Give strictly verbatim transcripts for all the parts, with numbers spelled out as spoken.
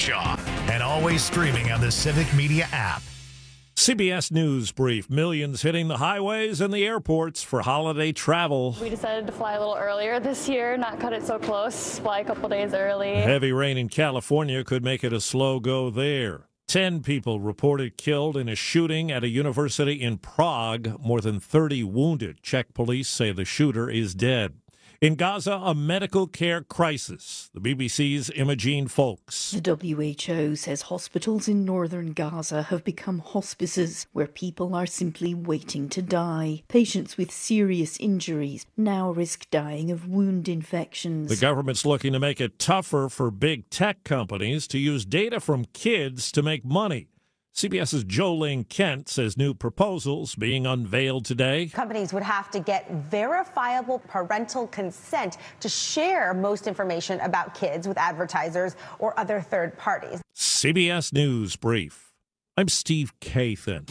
Bradshaw, and always streaming on the Civic Media app. C B S News Brief. Millions hitting the highways and the airports for holiday travel. We decided to fly a little earlier this year, not cut it so close, fly a couple days early. Heavy rain in California could make it a slow go there. Ten people reported killed in a shooting at a university in Prague. More than thirty wounded. Czech police say the shooter is dead. In Gaza, a medical care crisis. The B B C's Imogene Folks. The W H O says hospitals in northern Gaza have become hospices where people are simply waiting to die. Patients with serious injuries now risk dying of wound infections. The government's looking to make it tougher for big tech companies to use data from kids to make money. CBS's Jolene Kent says new proposals being unveiled today. Companies would have to get verifiable parental consent to share most information about kids with advertisers or other third parties. C B S News Brief. I'm Steve Kathan.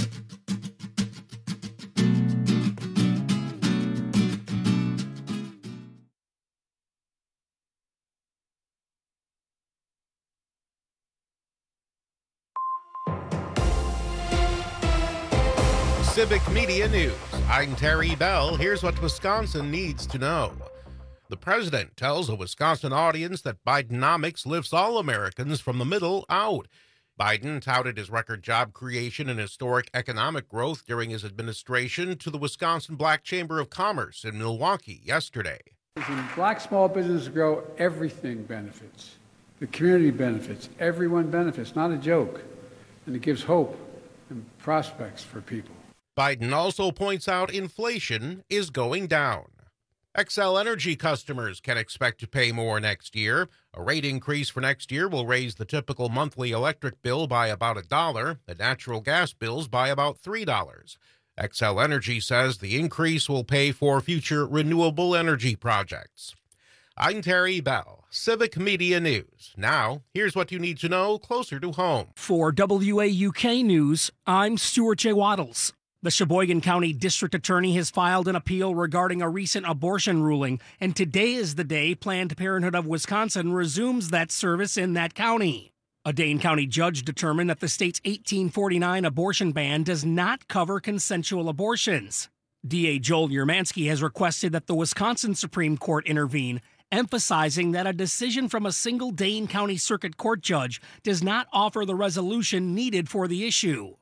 Civic Media News. I'm Terry Bell. Here's what Wisconsin needs to know. The president tells a Wisconsin audience that Bidenomics lifts all Americans from the middle out. Biden touted his record job creation and historic economic growth during his administration to the Wisconsin Black Chamber of Commerce in Milwaukee yesterday. When black small businesses grow, everything benefits. The community benefits. Everyone benefits. Not a joke. And it gives hope and prospects for people. Biden also points out inflation is going down. Xcel Energy customers can expect to pay more next year. A rate increase for next year will raise the typical monthly electric bill by about a dollar, the natural gas bills by about three dollars. Xcel Energy says the increase will pay for future renewable energy projects. I'm Terry Bell, Civic Media News. Now, here's what you need to know closer to home. For W A U K News, I'm Stuart J. Waddles. The Sheboygan County District Attorney has filed an appeal regarding a recent abortion ruling, and today is the day Planned Parenthood of Wisconsin resumes that service in that county. A Dane County judge determined that the state's eighteen forty-nine abortion ban does not cover consensual abortions. D A Joel Yermansky has requested that the Wisconsin Supreme Court intervene, emphasizing that a decision from a single Dane County Circuit Court judge does not offer the resolution needed for the issue.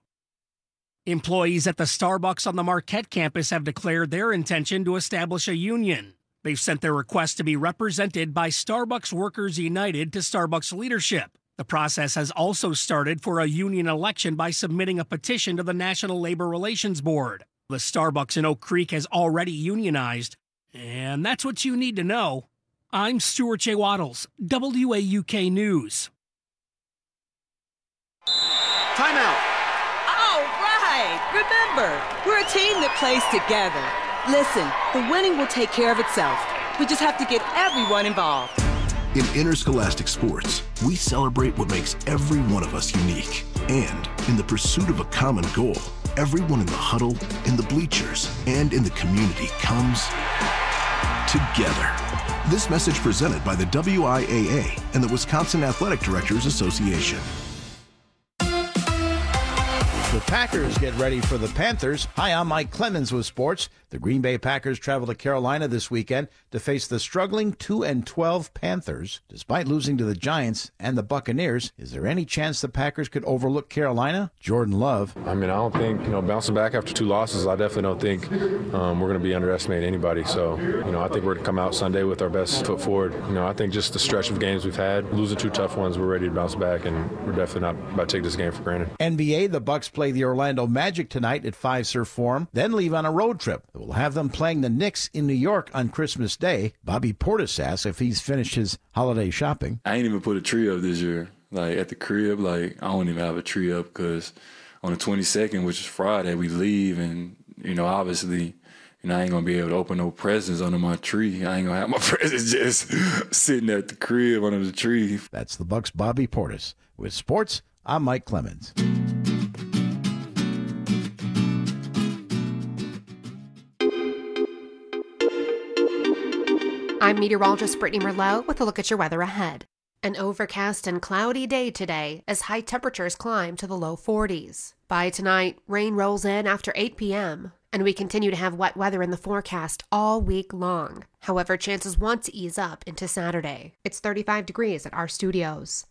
Employees at the Starbucks on the Marquette campus have declared their intention to establish a union. They've sent their request to be represented by Starbucks Workers United to Starbucks leadership. The process has also started for a union election by submitting a petition to the National Labor Relations Board. The Starbucks in Oak Creek has already unionized, and that's what you need to know. I'm Stuart J. Waddles, W A U K News. Timeout. Remember, we're a team that plays together. Listen, the winning will take care of itself. We just have to get everyone involved. In interscholastic sports, we celebrate what makes every one of us unique. And in the pursuit of a common goal, everyone in the huddle, in the bleachers, and in the community comes together. This message presented by the W I A A and the Wisconsin Athletic Directors Association. The Packers get ready for the Panthers. Hi, I'm Mike Clemens with sports. The Green Bay Packers travel to Carolina this weekend to face the struggling two and twelve Panthers. Despite losing to the Giants and the Buccaneers, is there any chance the Packers could overlook Carolina? Jordan Love. I mean, I don't think, you know, bouncing back after two losses, I definitely don't think um, we're going to be underestimating anybody. So, you know, I think we're going to come out Sunday with our best foot forward. You know, I think just the stretch of games we've had, losing two tough ones, we're ready to bounce back, and we're definitely not about to take this game for granted. N B A, the Bucks play the Orlando Magic tonight at Fiserv Forum, then leave on a road trip that will have them playing the Knicks in New York on Christmas Day. Bobby Portis asks if he's finished his holiday shopping. I ain't even put a tree up this year. Like, at the crib, like, I don't even have a tree up because on the twenty-second, which is Friday, we leave, and, you know, obviously, you know, I ain't going to be able to open no presents under my tree. I ain't going to have my presents just sitting at the crib under the tree. That's the Bucks' Bobby Portis. With sports, I'm Mike Clemens. I'm meteorologist Brittany Merlot with a look at your weather ahead. An overcast and cloudy day today as high temperatures climb to the low forties. By tonight, rain rolls in after eight p.m., and we continue to have wet weather in the forecast all week long. However, chances want to ease up into Saturday. It's thirty-five degrees at our studios.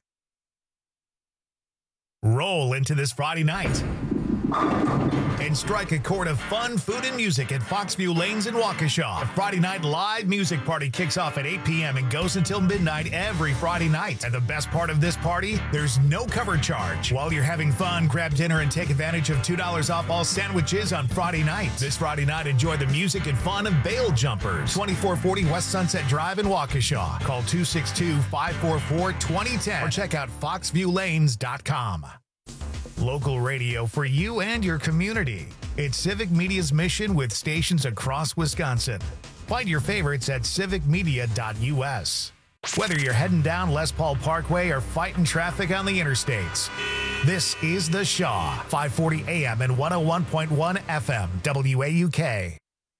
Roll into this Friday night and strike a chord of fun, food, and music at Foxview Lanes in Waukesha. The Friday night live music party kicks off at eight p.m. and goes until midnight every Friday night. And the best part of this party, there's no cover charge. While you're having fun, grab dinner and take advantage of two dollars off all sandwiches on Friday night. This Friday night, enjoy the music and fun of Bail Jumpers. twenty-four forty West Sunset Drive in Waukesha. Call two six two, five four four, two zero one zero or check out fox view lanes dot com. Local radio for you and your community. It's Civic Media's mission with stations across Wisconsin. Find your favorites at civic media dot u s. Whether you're heading down Les Paul Parkway or fighting traffic on the interstates, this is The Shaw, five forty A M and one oh one point one F M, W A U K.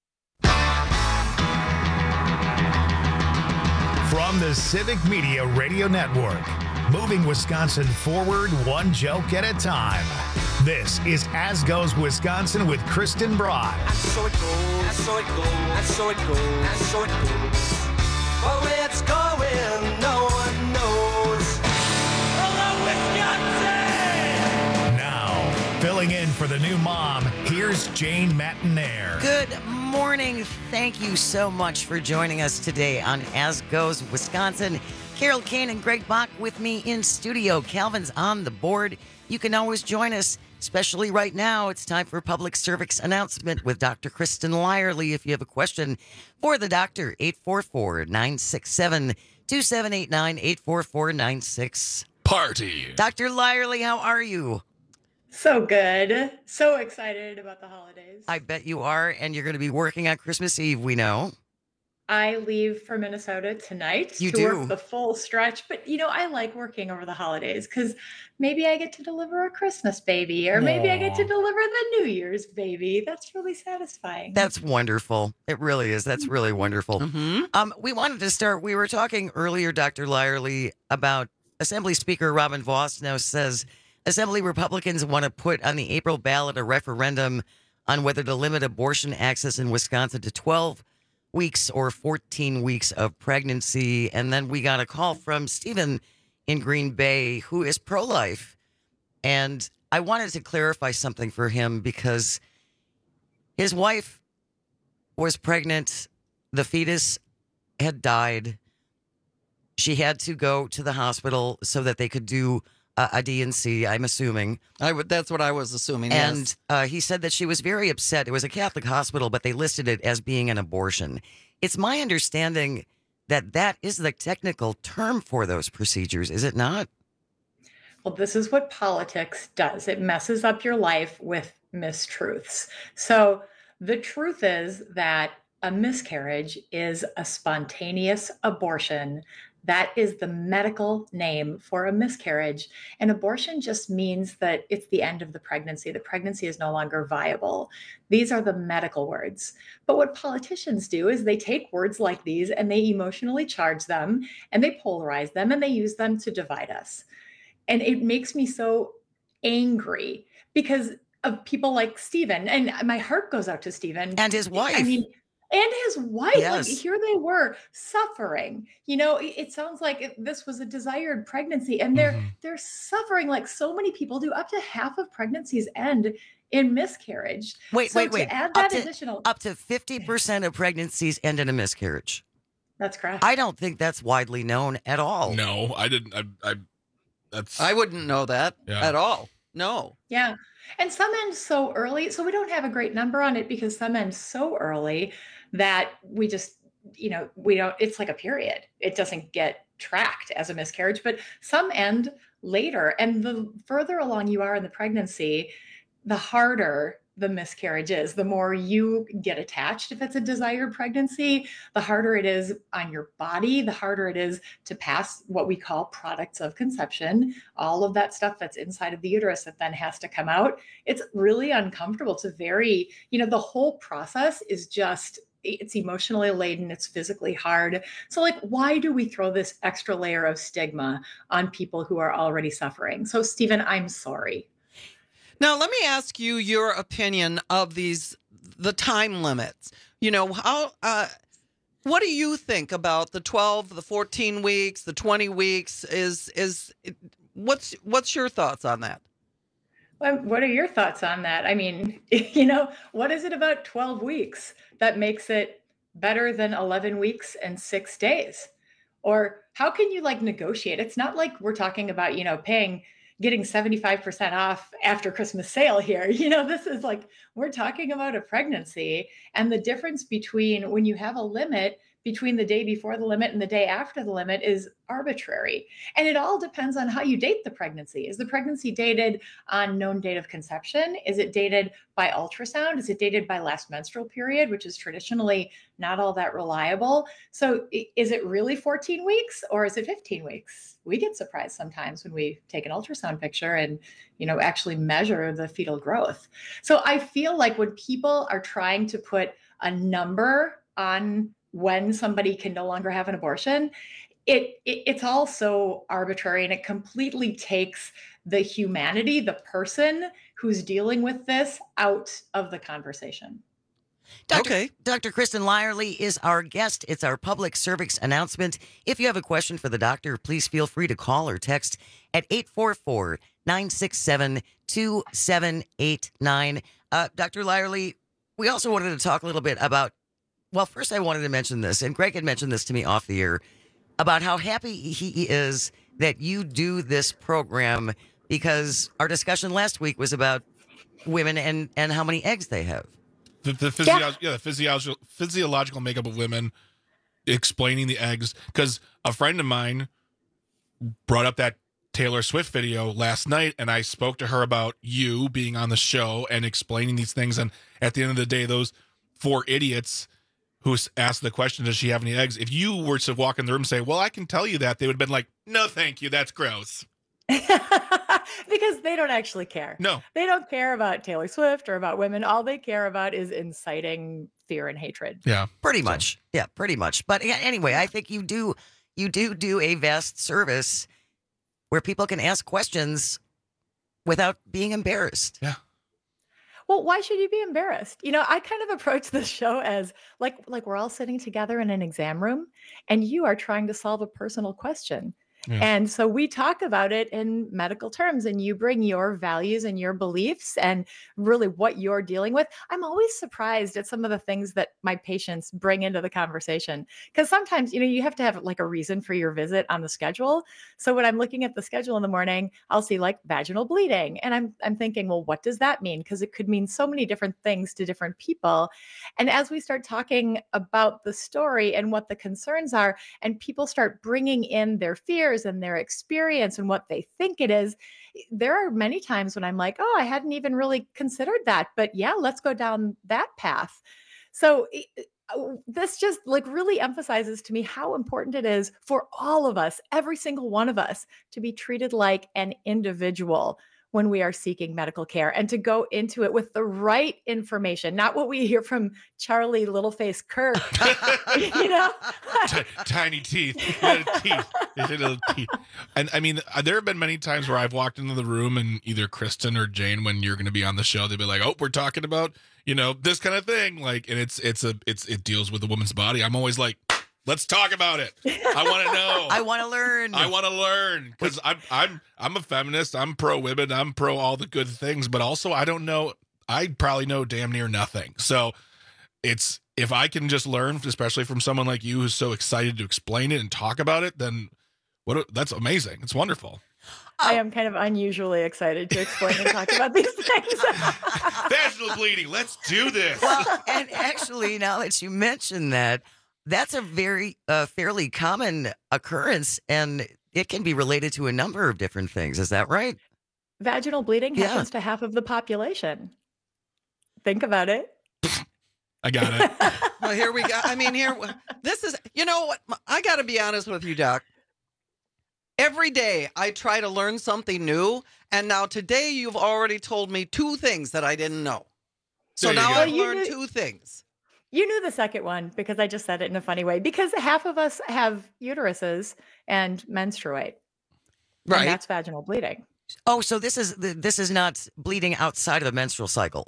From the Civic Media Radio Network, moving Wisconsin forward one joke at a time. This is As Goes Wisconsin with Kristen Broad. And so it goes, and so it goes, and so it goes, and so it goes. But where it's going, no one knows. Hello, Wisconsin! Now, filling in for the new mom, here's Jane Matinaire. Good morning. Thank you so much for joining us today on As Goes Wisconsin. Carol Kane and Greg Bach with me in studio. Calvin's on the board. You can always join us, especially right now. It's time for public service announcement with Doctor Kristen Lyerly. If you have a question for the doctor, eight four four, nine six seven, two seven eight nine, eight four four, nine six. Party. Doctor Lyerly, how are you? So good. So excited about the holidays. I bet you are, and you're going to be working on Christmas Eve, we know. I leave for Minnesota tonight you to do. work the full stretch. But, you know, I like working over the holidays because maybe I get to deliver a Christmas baby or maybe Aww. I get to deliver the New Year's baby. That's really satisfying. That's wonderful. It really is. That's really wonderful. Mm-hmm. Um, we wanted to start. We were talking earlier, Doctor Lyerly, about Assembly Speaker Robin Vos now says Assembly Republicans want to put on the April ballot a referendum on whether to limit abortion access in Wisconsin to twelve weeks or fourteen weeks of pregnancy. And then we got a call from Stephen in Green Bay, who is pro-life. And I wanted to clarify something for him because his wife was pregnant. The fetus had died. She had to go to the hospital so that they could do uh, a D and C, I'm assuming. I would, that's what I was assuming, And yes. uh, he said that she was very upset. It was a Catholic hospital, but they listed it as being an abortion. It's my understanding that that is the technical term for those procedures, is it not? Well, this is what politics does. It messes up your life with mistruths. So the truth is that a miscarriage is a spontaneous abortion. That is the medical name for a miscarriage. And abortion just means that it's the end of the pregnancy. The pregnancy is no longer viable. These are the medical words. But what politicians do is they take words like these and they emotionally charge them and they polarize them and they use them to divide us. And it makes me so angry because of people like Stephen. And my heart goes out to Stephen. And his wife. I mean, and his wife, Yes. like here they were suffering. You know, it, it sounds like it, this was a desired pregnancy, and they're Mm-hmm. they're suffering like so many people do. Up to half of pregnancies end in miscarriage. Wait, So wait, to wait. add Up that to, additional, up to fifty percent of pregnancies end in a miscarriage. that's correct. I don't think that's widely known at all. No, I didn't. I, I that's. I wouldn't know that Yeah. at all. No. Yeah. And some end so early. So we don't have a great number on it because some end so early that we just, you know, we don't, it's like a period. It doesn't get tracked as a miscarriage, but some end later. And the further along you are in the pregnancy, the harder the miscarriage is. The more you get attached, if it's a desired pregnancy, the harder it is on your body, the harder it is to pass what we call products of conception, all of that stuff that's inside of the uterus that then has to come out. It's really uncomfortable. It's a very, you know, the whole process is just it's emotionally laden, it's physically hard. So like, why do we throw this extra layer of stigma on people who are already suffering? So Stephen, I'm sorry. Now, let me ask you your opinion of these, the time limits. You know, how, uh, what do you think about the twelve, the fourteen weeks, the twenty weeks? Is, is, what's, what's your thoughts on that? Well, what are your thoughts on that? I mean, you know, what is it about twelve weeks that makes it better than eleven weeks and six days? Or how can you like negotiate? It's not like we're talking about, you know, paying, getting seventy-five percent off after Christmas sale here. You know, this is like, we're talking about a pregnancy, and the difference between when you have a limit between the day before the limit and the day after the limit is arbitrary. And it all depends on how you date the pregnancy. Is the pregnancy dated on known date of conception? Is it dated by ultrasound? Is it dated by last menstrual period, which is traditionally not all that reliable? So is it really fourteen weeks or is it fifteen weeks? We get surprised sometimes when we take an ultrasound picture and, you know, actually measure the fetal growth. So I feel like when people are trying to put a number on when somebody can no longer have an abortion, it, it it's all so arbitrary, and it completely takes the humanity, the person who's dealing with this, out of the conversation. Doctor Okay. Doctor Kristen Lyerly is our guest. It's our public service announcement. If you have a question for the doctor, please feel free to call or text at eight four four, nine six seven, two seven eight nine. Uh, Doctor Lyerly, we also wanted to talk a little bit about, well, first I wanted to mention this, and Greg had mentioned this to me off the air, about how happy he is that you do this program, because our discussion last week was about women and, and how many eggs they have. The, the physio- yeah. yeah, the physiological physiological makeup of women, explaining the eggs. Because a friend of mine brought up that Taylor Swift video last night, and I spoke to her about you being on the show and explaining these things. And at the end of the day, those four idiots who asked the question, does she have any eggs? If you were to walk in the room and say, well, I can tell you that, they would have been like, no, thank you. That's gross. Because they don't actually care. No. They don't care about Taylor Swift or about women. All they care about is inciting fear and hatred. Yeah. Pretty much. Yeah, pretty much. But yeah, anyway, I think you do you do do a vast service where people can ask questions without being embarrassed. Yeah. Well, why should you be embarrassed? You know, I kind of approach this show as like like we're all sitting together in an exam room and you are trying to solve a personal question. Yeah. And so we talk about it in medical terms, and you bring your values and your beliefs and really what you're dealing with. I'm always surprised at some of the things that my patients bring into the conversation, because sometimes, you know, you have to have like a reason for your visit on the schedule. So when I'm looking at the schedule in the morning, I'll see like vaginal bleeding, and I'm I'm thinking, well, what does that mean? Because it could mean so many different things to different people. And as we start talking about the story and what the concerns are, and people start bringing in their fears and their experience and what they think it is, there are many times when I'm like, oh, I hadn't even really considered that, but yeah, let's go down that path. So this just like really emphasizes to me how important it is for all of us, every single one of us, to be treated like an individual when we are seeking medical care, and to go into it with the right information, not what we hear from Charlie Littleface Kirk, you know? T- tiny teeth, little teeth, little teeth. And I mean, there have been many times where I've walked into the room and either Kristen or Jane, when you're going to be on the show, they'd be like, oh, we're talking about, you know, this kind of thing. Like, and it's, it's a, it's, it deals with the woman's body. I'm always like, let's talk about it. I want to know. I want to learn. I want to learn, because I'm I'm I'm a feminist. I'm pro women. I'm pro all the good things, but also I don't know. I probably know damn near nothing. So it's, if I can just learn, especially from someone like you who's so excited to explain it and talk about it, then what? That's amazing. It's wonderful. I am kind of unusually excited to explain and talk about these things. Vaginal bleeding. Let's do this. Well, and actually, now that you mention that, that's a very uh, fairly common occurrence, and it can be related to a number of different things. Is that right? Vaginal bleeding Yeah. happens to half of the population. Think about it. I got it. Well, here we go. I mean, here, this is, you know what? I got to be honest with you, Doc. Every day I try to learn something new. And now today you've already told me two things that I didn't know. So There you now go. I've Well, you learned knew- two things. You knew the second one because I just said it in a funny way. Because half of us have uteruses and menstruate. Right. And that's vaginal bleeding. Oh, so this is this is not bleeding outside of the menstrual cycle.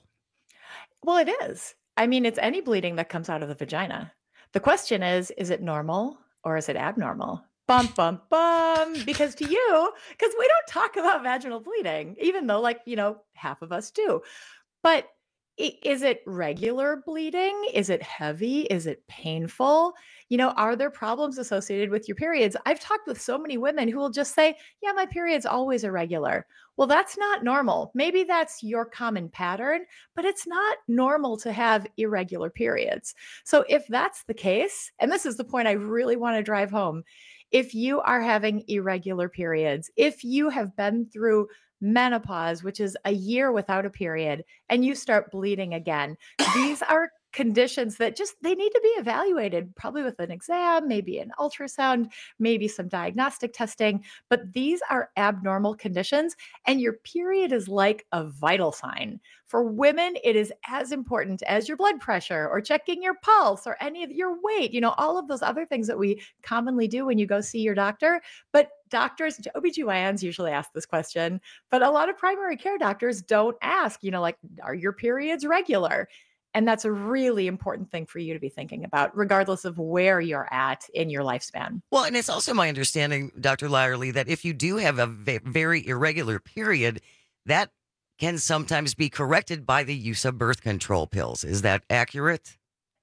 Well, it is. I mean, it's any bleeding that comes out of the vagina. The question is, is it normal or is it abnormal? Bum, bum, bum. Because to you, because we don't talk about vaginal bleeding, even though, like, you know, half of us do. But i- is it regular bleeding? Is it heavy? Is it painful? You know, are there problems associated with your periods? I've talked with so many women who will just say, yeah, my period's always irregular. Well, that's not normal. Maybe that's your common pattern, but it's not normal to have irregular periods. So if that's the case, and this is the point I really want to drive home, if you are having irregular periods, if you have been through menopause, which is a year without a period, and you start bleeding again, these are conditions that just they need to be evaluated, probably with an exam, maybe an ultrasound, maybe some diagnostic testing, but these are abnormal conditions, and your period is like a vital sign. For women, it is as important as your blood pressure or checking your pulse or any of your weight, you know, all of those other things that we commonly do when you go see your doctor. But doctors, O B G Y Ns usually ask this question, but a lot of primary care doctors don't ask, you know, like, are your periods regular? And that's a really important thing for you to be thinking about, regardless of where you're at in your lifespan. Well, and it's also my understanding, Doctor Lyerly, that if you do have a ve- very irregular period, that can sometimes be corrected by the use of birth control pills. Is that accurate?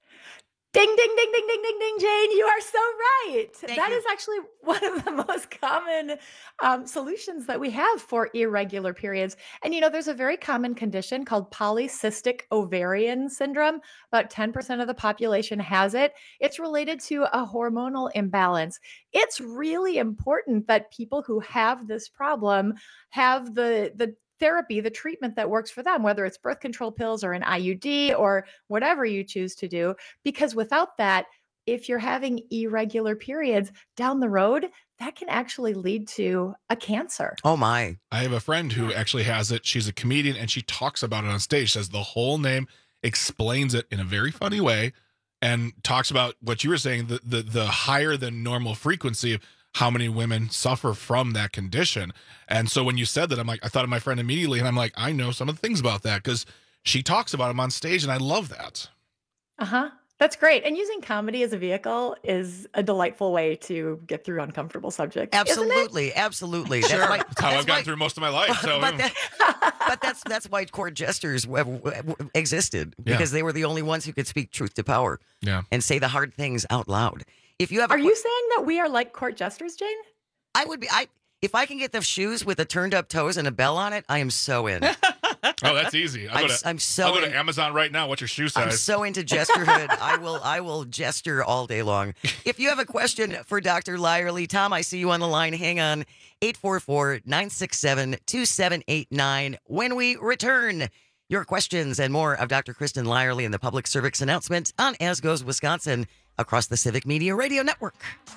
Ding, ding, ding, ding, ding, ding, ding, Jane. You are so right. Thank That you. is actually one of the most common um, solutions that we have for irregular periods. And, you know, there's a very common condition called polycystic ovarian syndrome. About ten percent of the population has it. It's related to a hormonal imbalance. It's really important that people who have this problem have the, the, therapy, the treatment that works for them, whether it's birth control pills or an I U D or whatever you choose to do. Because without that, if you're having irregular periods down the road, that can actually lead to a cancer. Oh, my. I have a friend who actually has it. She's a comedian and she talks about it on stage, says the whole name, explains it in a very funny way, and talks about what you were saying, the the, the higher than normal frequency of how many women suffer from that condition. And so when you said that, I'm like, I thought of my friend immediately, and I'm like, I know some of the things about that because she talks about them on stage, and I love that. Uh-huh. That's great. And using comedy as a vehicle is a delightful way to get through uncomfortable subjects. Absolutely, absolutely. Sure. That's, why, That's how I've gotten through most of my life. So, but, that- but that's that's why court jesters w- w- existed, because Yeah. they were the only ones who could speak truth to power yeah. and say the hard things out loud. If you have, a Are que- you saying that we are like court jesters, Jane? I would be. I if I can get the shoes with the turned up toes and a bell on it, I am so in. Oh, that's easy. I'll I'm, go to, s- I'm so I'll go in- to Amazon right now. What's your shoe I'm size? so into gesturehood. I will I will gesture all day long. If you have a question for Doctor Lyerly, Tom, I see you on the line. Hang on. eight four four, nine six seven, two seven eight nine. When we return, your questions and more of Doctor Kristen Lyerly in the public service announcement on As Goes Wisconsin across the Civic Media Radio Network.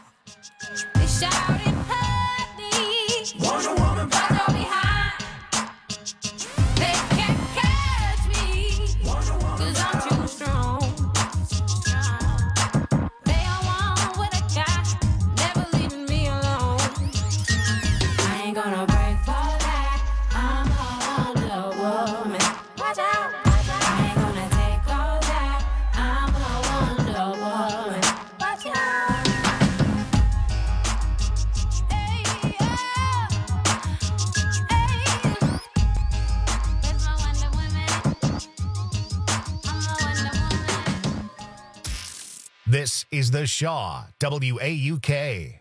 Wonder Woman back on behind. They can't catch me, cause I'm too strong. They all want what I got, never leaving me alone. I ain't gonna break for that, I'm a Wonder Woman. Watch out, I ain't gonna take all that, I'm a Wonder Woman. Watch out. This is The Shaw, W A U K.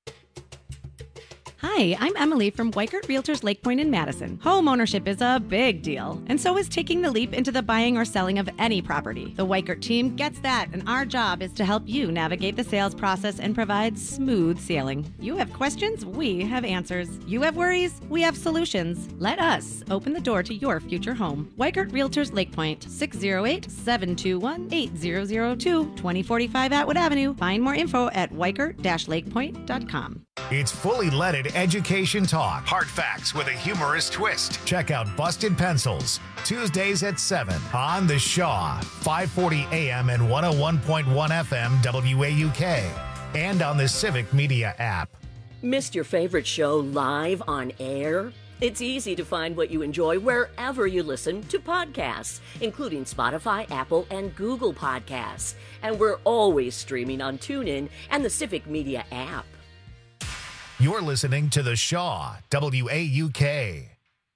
Hi, I'm Emily from Weikert Realtors Lake Point in Madison. Home ownership is a big deal, and so is taking the leap into the buying or selling of any property. The Weikert team gets that, and our job is to help you navigate the sales process and provide smooth sailing. You have questions, we have answers. You have worries, we have solutions. Let us open the door to your future home. Weikert Realtors Lake Point, six oh eight, seven two one, eight zero zero two, twenty forty-five Atwood Avenue. Find more info at weikert dash lakepoint dot com. It's fully leaded education talk. Hard facts with a humorous twist. Check out Busted Pencils, Tuesdays at seven on The Shaw, five forty A M and one oh one point one F M W A U K, and on the Civic Media app. Missed your favorite show live on air? It's easy to find what you enjoy wherever you listen to podcasts, including Spotify, Apple, and Google Podcasts. And we're always streaming on TuneIn and the Civic Media app. You're listening to The Shaw, W A U K.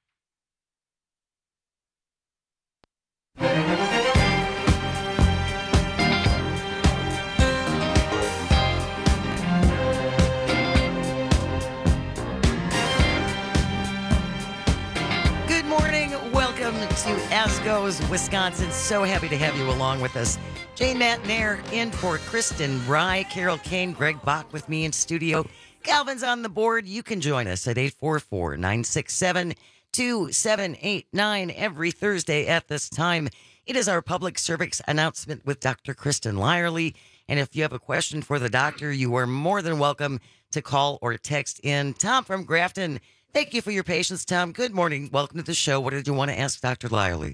Good morning. Welcome to ASCO's Wisconsin. So happy to have you along with us. Jane Matnair in for Kristen Rye, Carol Kane, Greg Bach with me in studio. Calvin's on the board. You can join us at eight four four, nine six seven, two seven eight nine every Thursday at this time. It is our public service announcement with Doctor Kristen Lyerly. And if you have a question for the doctor, you are more than welcome to call or text in. Tom from Grafton, thank you for your patience, Tom. Good morning. Welcome to the show. What did you want to ask Doctor Lyerly?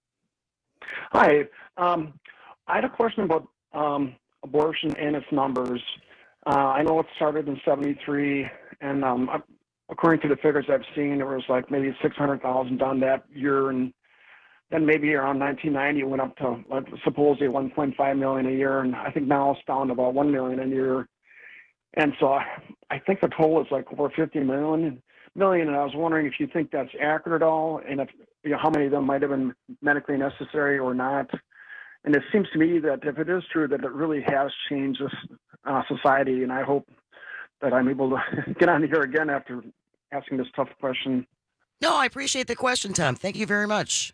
Hi. Um, I had a question about um, abortion and its numbers. Uh, I know it started in seventy-three, and um, according to the figures I've seen, there was like maybe six hundred thousand done that year, and then maybe around nineteen ninety it went up to like, supposedly one point five million a year, and I think now it's down to about one million a year. And so I think the total is like over fifty million, million, and I was wondering if you think that's accurate at all, and if you know how many of them might have been medically necessary or not. And it seems to me that if it is true, that it really has changed this uh, society, and I hope that I'm able to get on here again after asking this tough question. No, I appreciate the question, Tom. Thank you very much.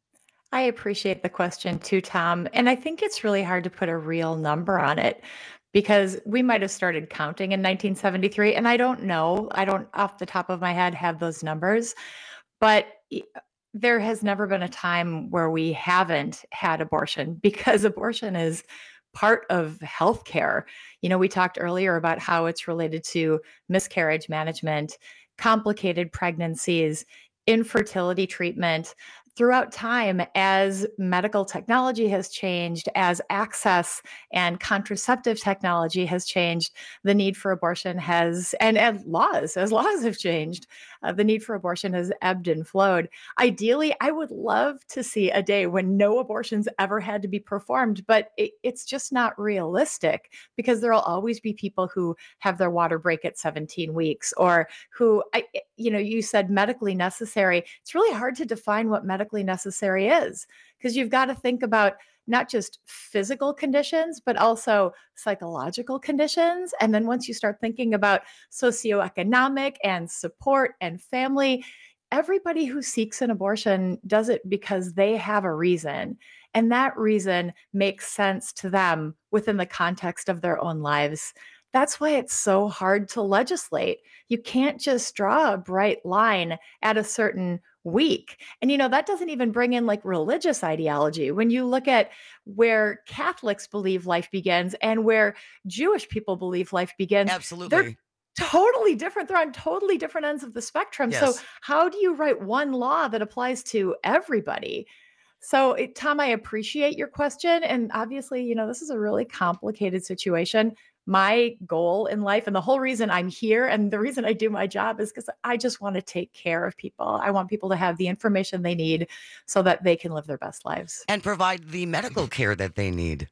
I appreciate the question too, Tom. And I think it's really hard to put a real number on it because we might have started counting in nineteen seventy-three, and I don't know. I don't, off the top of my head, have those numbers. But there has never been a time where we haven't had abortion because abortion is part of healthcare. You know, we talked earlier about how it's related to miscarriage management, complicated pregnancies, infertility treatment. Throughout time, as medical technology has changed, as access and contraceptive technology has changed, the need for abortion has, and, and laws, as laws have changed, uh, the need for abortion has ebbed and flowed. Ideally, I would love to see a day when no abortions ever had to be performed, but it, it's just not realistic because there will always be people who have their water break at seventeen weeks or who, I, you know, you said medically necessary. It's really hard to define what medically necessary is because you've got to think about not just physical conditions, but also psychological conditions. And then once you start thinking about socioeconomic and support and family, everybody who seeks an abortion does it because they have a reason. And that reason makes sense to them within the context of their own lives. That's why it's so hard to legislate. You can't just draw a bright line at a certain week. And, you know, that doesn't even bring in like religious ideology. When you look at where Catholics believe life begins and where Jewish people believe life begins, absolutely, they're totally different. They're on totally different ends of the spectrum. Yes. So how do you write one law that applies to everybody? So, it, Tom, I appreciate your question. And obviously, you know, this is a really complicated situation. My goal in life and the whole reason I'm here and the reason I do my job is because I just want to take care of people. I want people to have the information they need so that they can live their best lives. And provide the medical care that they need.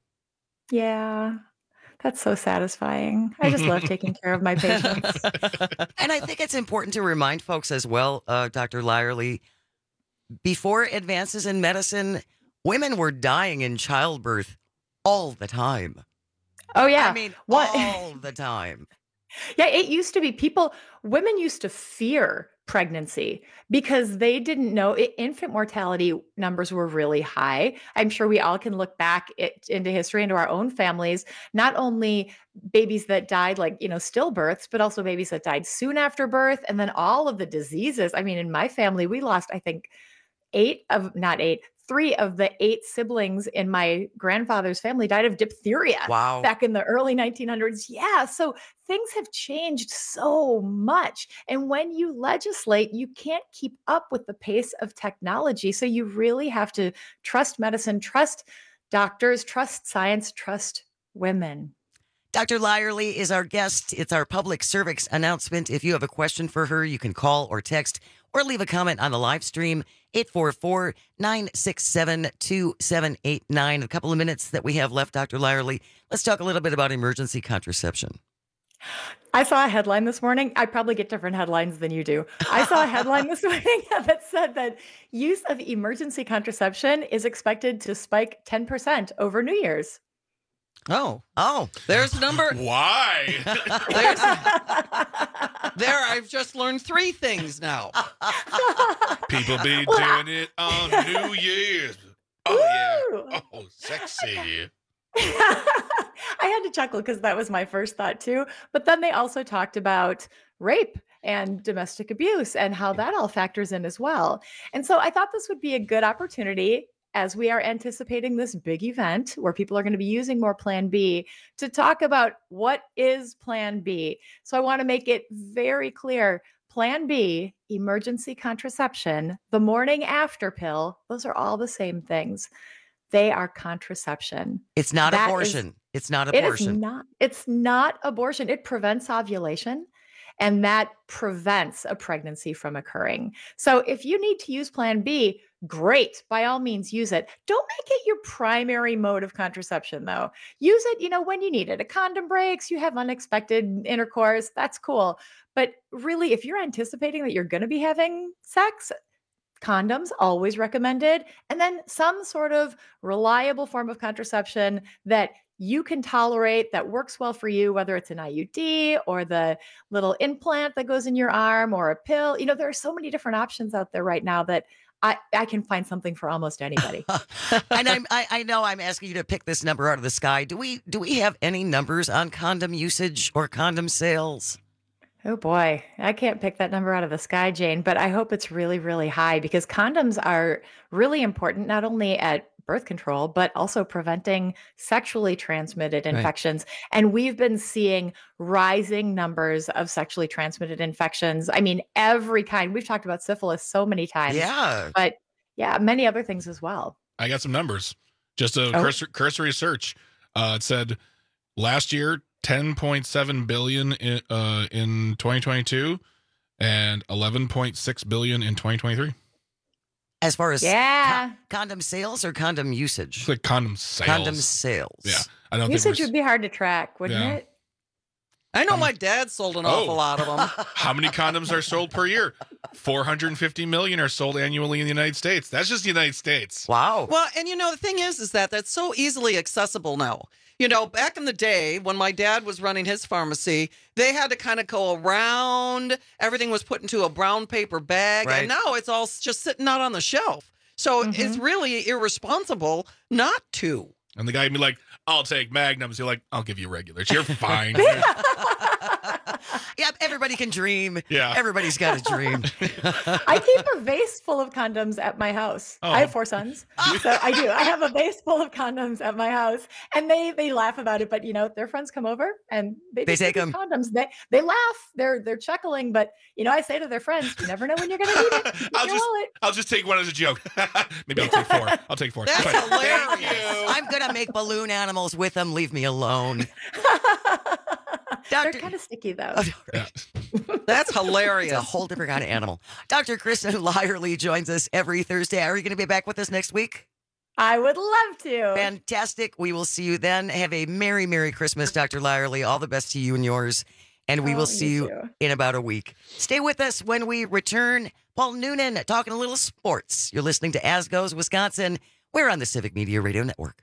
Yeah, that's so satisfying. I just love taking care of my patients. And I think it's important to remind folks as well, uh, Doctor Lyerly, before advances in medicine, women were dying in childbirth all the time. Oh, yeah. I mean, what? all the time. Yeah, it used to be people, women used to fear pregnancy because they didn't know it, infant mortality numbers were really high. I'm sure we all can look back it, into history, into our own families, not only babies that died like, you know, stillbirths, but also babies that died soon after birth. And then all of the diseases. I mean, in my family, we lost, I think, eight of, not eight, three of the eight siblings in my grandfather's family died of diphtheria. Wow. Back in the early nineteen hundreds. Yeah. So things have changed so much. And when you legislate, you can't keep up with the pace of technology. So you really have to trust medicine, trust doctors, trust science, trust women. Doctor Lyerly is our guest. It's our public service announcement. If you have a question for her, you can call or text or leave a comment on the live stream, eight four four, nine six seven, two seven eight nine. A couple of minutes that we have left, Doctor Lyerly. Let's talk a little bit about emergency contraception. I saw a headline this morning. I probably get different headlines than you do. I saw a headline this morning that said that use of emergency contraception is expected to spike ten percent over New Year's. Oh. Oh. There's a number. Why? There's, there, I've just learned three things now. People be doing it on New Year's. Oh, yeah. Oh, sexy. I had to chuckle because that was my first thought too. But then they also talked about rape and domestic abuse and how that all factors in as well. And so I thought this would be a good opportunity as we are anticipating this big event where people are going to be using more Plan B to talk about what is Plan B. So I want to make it very clear. Plan B, emergency contraception, the morning after pill, those are all the same things. They are contraception. It's not That abortion. is- it's not It is abortion. not. It's not abortion. It prevents ovulation, and that prevents a pregnancy from occurring. So if you need to use Plan B, great. By all means, use it. Don't make it your primary mode of contraception, though. Use it, you know, when you need it. A condom breaks, you have unexpected intercourse. That's cool. But really, if you're anticipating that you're going to be having sex, condoms always recommended, and then some sort of reliable form of contraception that you can tolerate, that works well for you, whether it's an I U D or the little implant that goes in your arm or a pill. You know, there are so many different options out there right now that I, I can find something for almost anybody. And I'm, I, I know I'm asking you to pick this number out of the sky. Do we do we have any numbers on condom usage or condom sales? Oh boy, I can't pick that number out of the sky, Jane, but I hope it's really, really high because condoms are really important, not only at birth control, but also preventing sexually transmitted Right. infections. And we've been seeing rising numbers of sexually transmitted infections. I mean, every kind. We've talked about syphilis so many times. Yeah. But yeah, many other things as well. I got some numbers. Just a Oh. cursor, cursory search. Uh, it said last year, ten point seven billion in, uh, in twenty twenty-two and eleven point six billion in twenty twenty-three. As far as Yeah. con- condom sales or condom usage? It's like condom sales. Condom sales. Yeah. I don't Usage think we're, would be hard to track, wouldn't Yeah. it? I know my dad sold an Oh. awful lot of them. how many condoms are sold per year? four hundred fifty million are sold annually in the United States. That's just the United States. Wow. Well, and you know, the thing is, is that that's so easily accessible now. You know, back in the day when my dad was running his pharmacy, they had to kind of go around. Everything was put into a brown paper bag. Right. And now it's all just sitting out on the shelf. So it's really irresponsible not to. And the guy would be like, I'll take magnums. You're like, I'll give you regulars. You're fine. Yep, everybody can dream. Yeah. Everybody's got a dream. I keep a vase full of condoms at my house. Oh. I have four sons, so I do. I have a vase full of condoms at my house, and they they laugh about it. But you know, their friends come over and they, They just take get 'em. condoms. They they laugh. They're they're chuckling, but you know, I say to their friends, "You never know when you're going to need it. Use I'll your just, wallet." I'll just take one as a joke. Maybe I'll take four. I'll take four. That's Fine. hilarious. I'm going to make balloon animals with them. Leave me alone. They're kind of sticky though. Yeah. That's It's a hilarious. whole different kind of animal. Doctor Kristen Lyerly joins us every Thursday. Are you going to be back with us next week? I would love to. Fantastic. We will see you then. Have a Merry, Merry Christmas, Doctor Lyerly. All the best to you and yours. And we Oh, will see you you too. in about a week. Stay with us when we return. Paul Noonan talking a little sports. You're listening to As Goes Wisconsin. We're on the Civic Media Radio Network.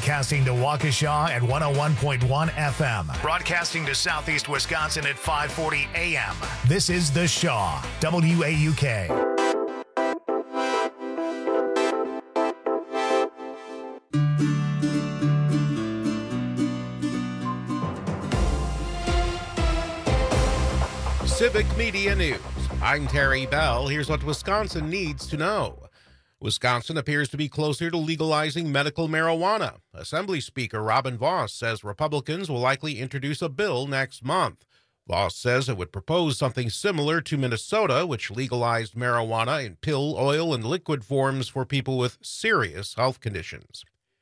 Broadcasting to Waukesha at one oh one point one F M. Broadcasting to Southeast Wisconsin at five forty A M. This is The Shaw, W A U K. Civic Media News. I'm Terry Bell. Here's what Wisconsin needs to know. Wisconsin appears to be closer to legalizing medical marijuana. Assembly Speaker Robin Vos says Republicans will likely introduce a bill next month. Vos says it would propose something similar to Minnesota, which legalized marijuana in pill, oil, and liquid forms for people with serious health conditions.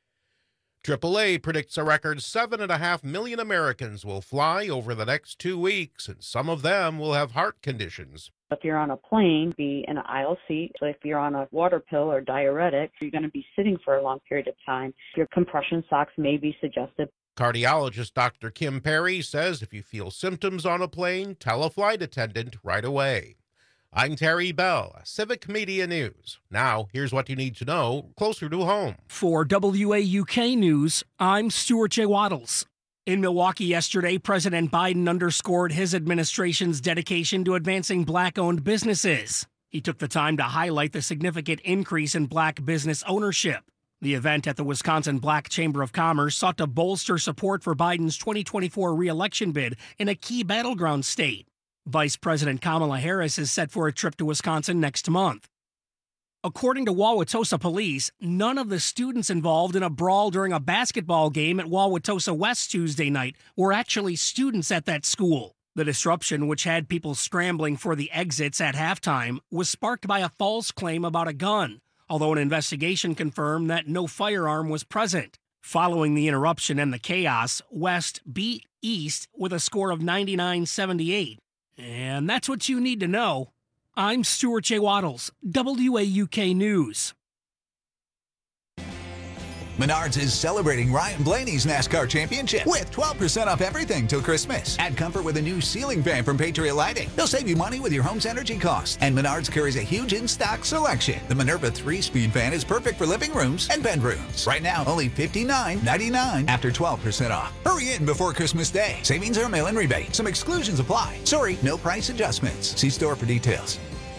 triple A predicts a record seven point five million Americans will fly over the next two weeks, and some of them will have heart conditions. If you're on a plane, be in an aisle seat. So if you're on a water pill or diuretic, you're going to be sitting for a long period of time. Your compression socks may be suggested. Cardiologist Doctor Kim Perry says if you feel symptoms on a plane, tell a flight attendant right away. I'm Terry Bell, Civic Media News. Now, here's what you need to know closer to home. For W A U K News, I'm Stuart J. Waddles. In Milwaukee yesterday, President Biden underscored his administration's dedication to advancing black-owned businesses. He took the time to highlight the significant increase in black business ownership. The event at the Wisconsin Black Chamber of Commerce sought to bolster support for Biden's twenty twenty-four re-election bid in a key battleground state. Vice President Kamala Harris is set for a trip to Wisconsin next month. According to Wauwatosa police, none of the students involved in a brawl during a basketball game at Wauwatosa West Tuesday night were actually students at that school. The disruption, which had people scrambling for the exits at halftime, was sparked by a false claim about a gun, although an investigation confirmed that no firearm was present. Following the interruption and the chaos, West beat East with a score of ninety-nine seventy-eight. And that's what you need to know. I'm Stuart J. Waddles, W A U K News. Menards is celebrating Ryan Blaney's NASCAR championship with twelve percent off everything till Christmas. Add comfort with a new ceiling fan from Patriot Lighting. They'll save you money with your home's energy costs. And Menards carries a huge in-stock selection. The Minerva three-speed fan is perfect for living rooms and bedrooms. Right now, only fifty-nine ninety-nine after twelve percent off. Hurry in before Christmas Day. Savings are mail-in rebate. Some exclusions apply. Sorry, no price adjustments. See store for details.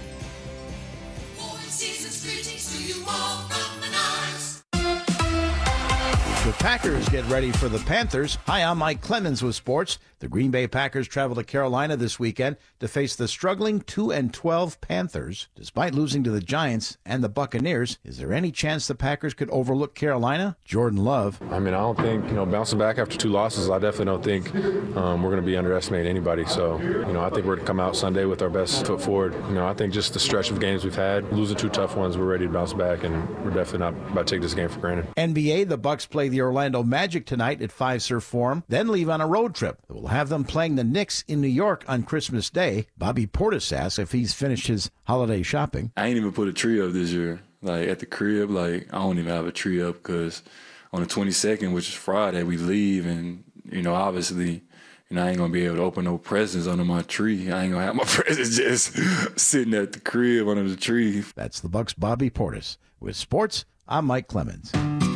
The Packers get ready for the Panthers. Hi, I'm Mike Clemens with sports. The Green Bay Packers travel to Carolina this weekend to face the struggling two and twelve Panthers. Despite losing to the Giants and the Buccaneers, is there any chance the Packers could overlook Carolina? Jordan Love. I mean, I don't think, you know, bouncing back after two losses, I definitely don't think um, we're going to be underestimating anybody. So, you know, I think we're going to come out Sunday with our best foot forward. You know, I think just the stretch of games we've had, losing two tough ones, we're ready to bounce back, and we're definitely not about to take this game for granted. N B A, the Bucks play the Orlando Magic tonight at Fiserv Forum, then leave on a road trip that will have them playing the Knicks in New York on Christmas Day. Bobby Portis asks if he's finished his holiday shopping. I ain't even put a tree up this year. Like at the crib, like I don't even have a tree up because on the twenty-second, which is Friday, we leave, and you know, obviously, you know, I ain't gonna be able to open no presents under my tree. I ain't gonna have my presents just sitting at the crib under the tree. That's the Bucks' Bobby Portis. With sports, I'm Mike Clemens.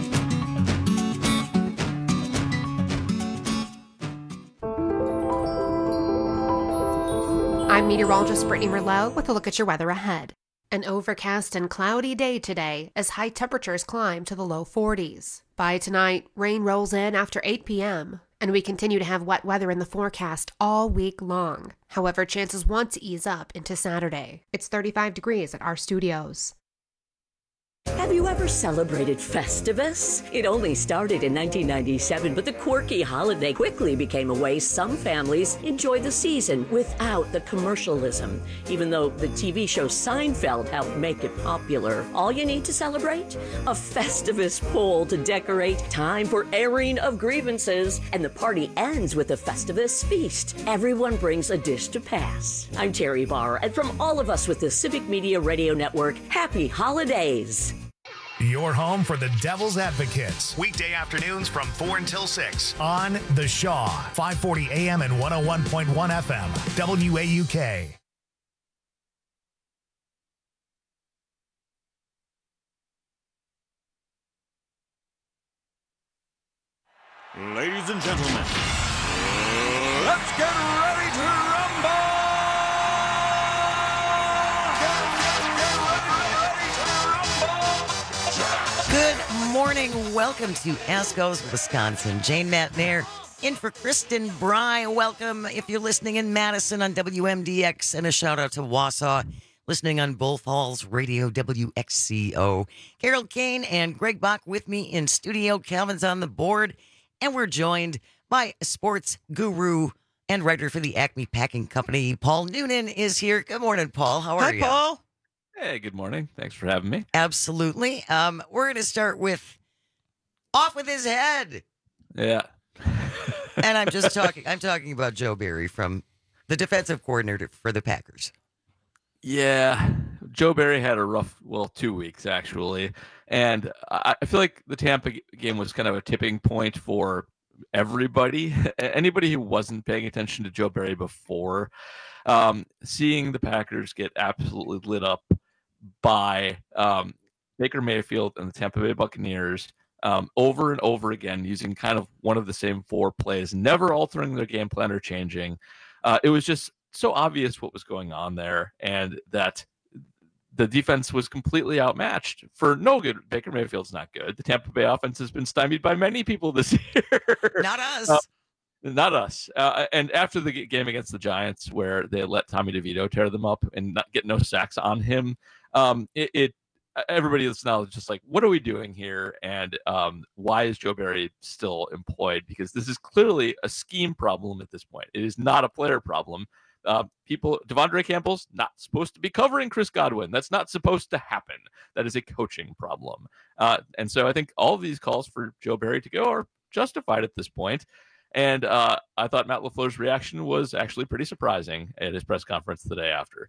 I'm meteorologist Brittany Merlot with a look at your weather ahead. An overcast and cloudy day today as high temperatures climb to the low forties. By tonight, rain rolls in after eight p.m., and we continue to have wet weather in the forecast all week long. However, chances want to ease up into Saturday. It's thirty-five degrees at our studios. Have you ever celebrated Festivus? It only started in nineteen ninety-seven, but the quirky holiday quickly became a way some families enjoy the season without the commercialism. Even though the T V show Seinfeld helped make it popular. All you need to celebrate? A Festivus pole to decorate, time for airing of grievances, and the party ends with a Festivus feast. Everyone brings a dish to pass. I'm Terry Barr, and from all of us with the Civic Media Radio Network, happy holidays. Your home for the Devil's Advocates. Weekday afternoons from four until six on The Shaw, five forty A M and one oh one point one F M, W A U K. Ladies and gentlemen, let's get ready to rumble! Good morning. Welcome to Asco's, Wisconsin. Jane Matnair in for Kristen Bry. Welcome if you're listening in Madison on W M D X, and a shout out to Wausau, listening on Bull Falls Radio W X C O. Carol Kane and Greg Bach with me in studio. Calvin's on the board, and we're joined by sports guru and writer for the Acme Packing Company. Paul Noonan is here. Good morning, Paul. How are Hi, you? Paul. Hey, good morning. Thanks for having me. Absolutely. Um, we're going to start with off with his head. Yeah. And I'm just talking, I'm talking about Joe Barry, from the defensive coordinator for the Packers. Yeah. Joe Barry had a rough, well, two weeks, actually. And I I feel like the Tampa g- game was kind of a tipping point for everybody. Anybody who wasn't paying attention to Joe Barry before, um, seeing the Packers get absolutely lit up by um, Baker Mayfield and the Tampa Bay Buccaneers um, over and over again, using kind of one of the same four plays, never altering their game plan or changing. Uh, it was just so obvious what was going on there, and that the defense was completely outmatched for no good. Baker Mayfield's not good. The Tampa Bay offense has been stymied by many people this year. Not us. Uh, not us. Uh, and after the g- game against the Giants, where they let Tommy DeVito tear them up and not get no sacks on him, um, it, it everybody that's now just like, what are we doing here? And um, why is Joe Barry still employed? Because this is clearly a scheme problem at this point. It is not a player problem. Uh, people, Devondre Campbell's not supposed to be covering Chris Godwin. That's not supposed to happen. That is a coaching problem. Uh, and so I think all of these calls for Joe Barry to go are justified at this point. And uh, I thought Matt LaFleur's reaction was actually pretty surprising at his press conference the day after.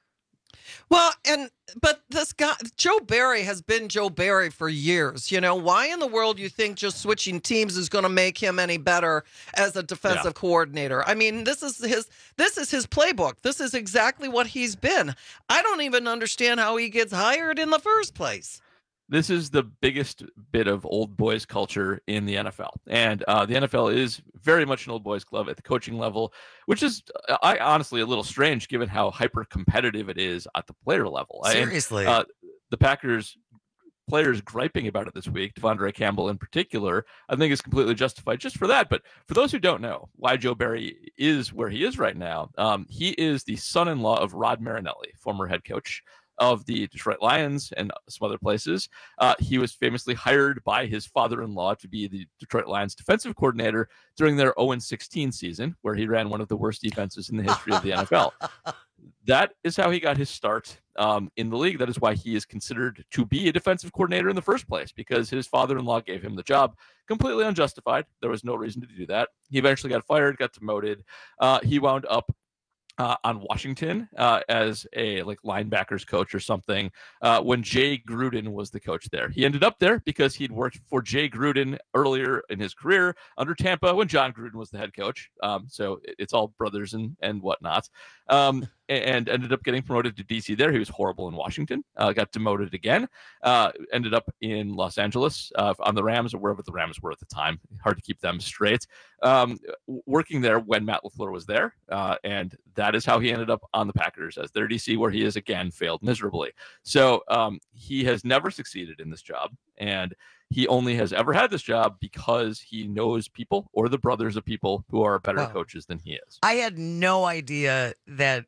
Well, and but this guy, Joe Barry, has been Joe Barry for years. You know, why in the world you think just switching teams is going to make him any better as a defensive Yeah. coordinator? I mean, this is his this is his playbook. This is exactly what he's been. I don't even understand how he gets hired in the first place. This is the biggest bit of old boys culture in the N F L. And uh, the N F L is very much an old boys club at the coaching level, which is uh, I honestly a little strange given how hyper competitive it is at the player level. Seriously. And, uh, the Packers players griping about it this week, Devondre Campbell in particular, I think is completely justified just for that. But for those who don't know why Joe Barry is where he is right now, um, he is the son-in-law of Rod Marinelli, former head coach of the Detroit Lions and some other places. Uh, he was famously hired by his father-in-law to be the Detroit Lions defensive coordinator during their oh and sixteen season, where he ran one of the worst defenses in the history of the N F L. That is how he got his start um, in the league. That is why he is considered to be a defensive coordinator in the first place, because his father-in-law gave him the job, completely unjustified. There was no reason to do that. He eventually got fired, got demoted. Uh, he wound up Uh, on Washington uh, as a like linebackers coach or something uh, when Jay Gruden was the coach there. He ended up there because he'd worked for Jay Gruden earlier in his career under Tampa when John Gruden was the head coach. Um, so it, it's all brothers and, and whatnot. Um, and ended up getting promoted to D C there. He was horrible in Washington, uh, got demoted again, uh, ended up in Los Angeles uh, on the Rams or wherever the Rams were at the time. Hard to keep them straight. Um, working there when Matt LaFleur was there. Uh, and that is how he ended up on the Packers as their D C, where he has again failed miserably. So um, he has never succeeded in this job. And he only has ever had this job because he knows people or the brothers of people who are better Wow. coaches than he is. I had no idea that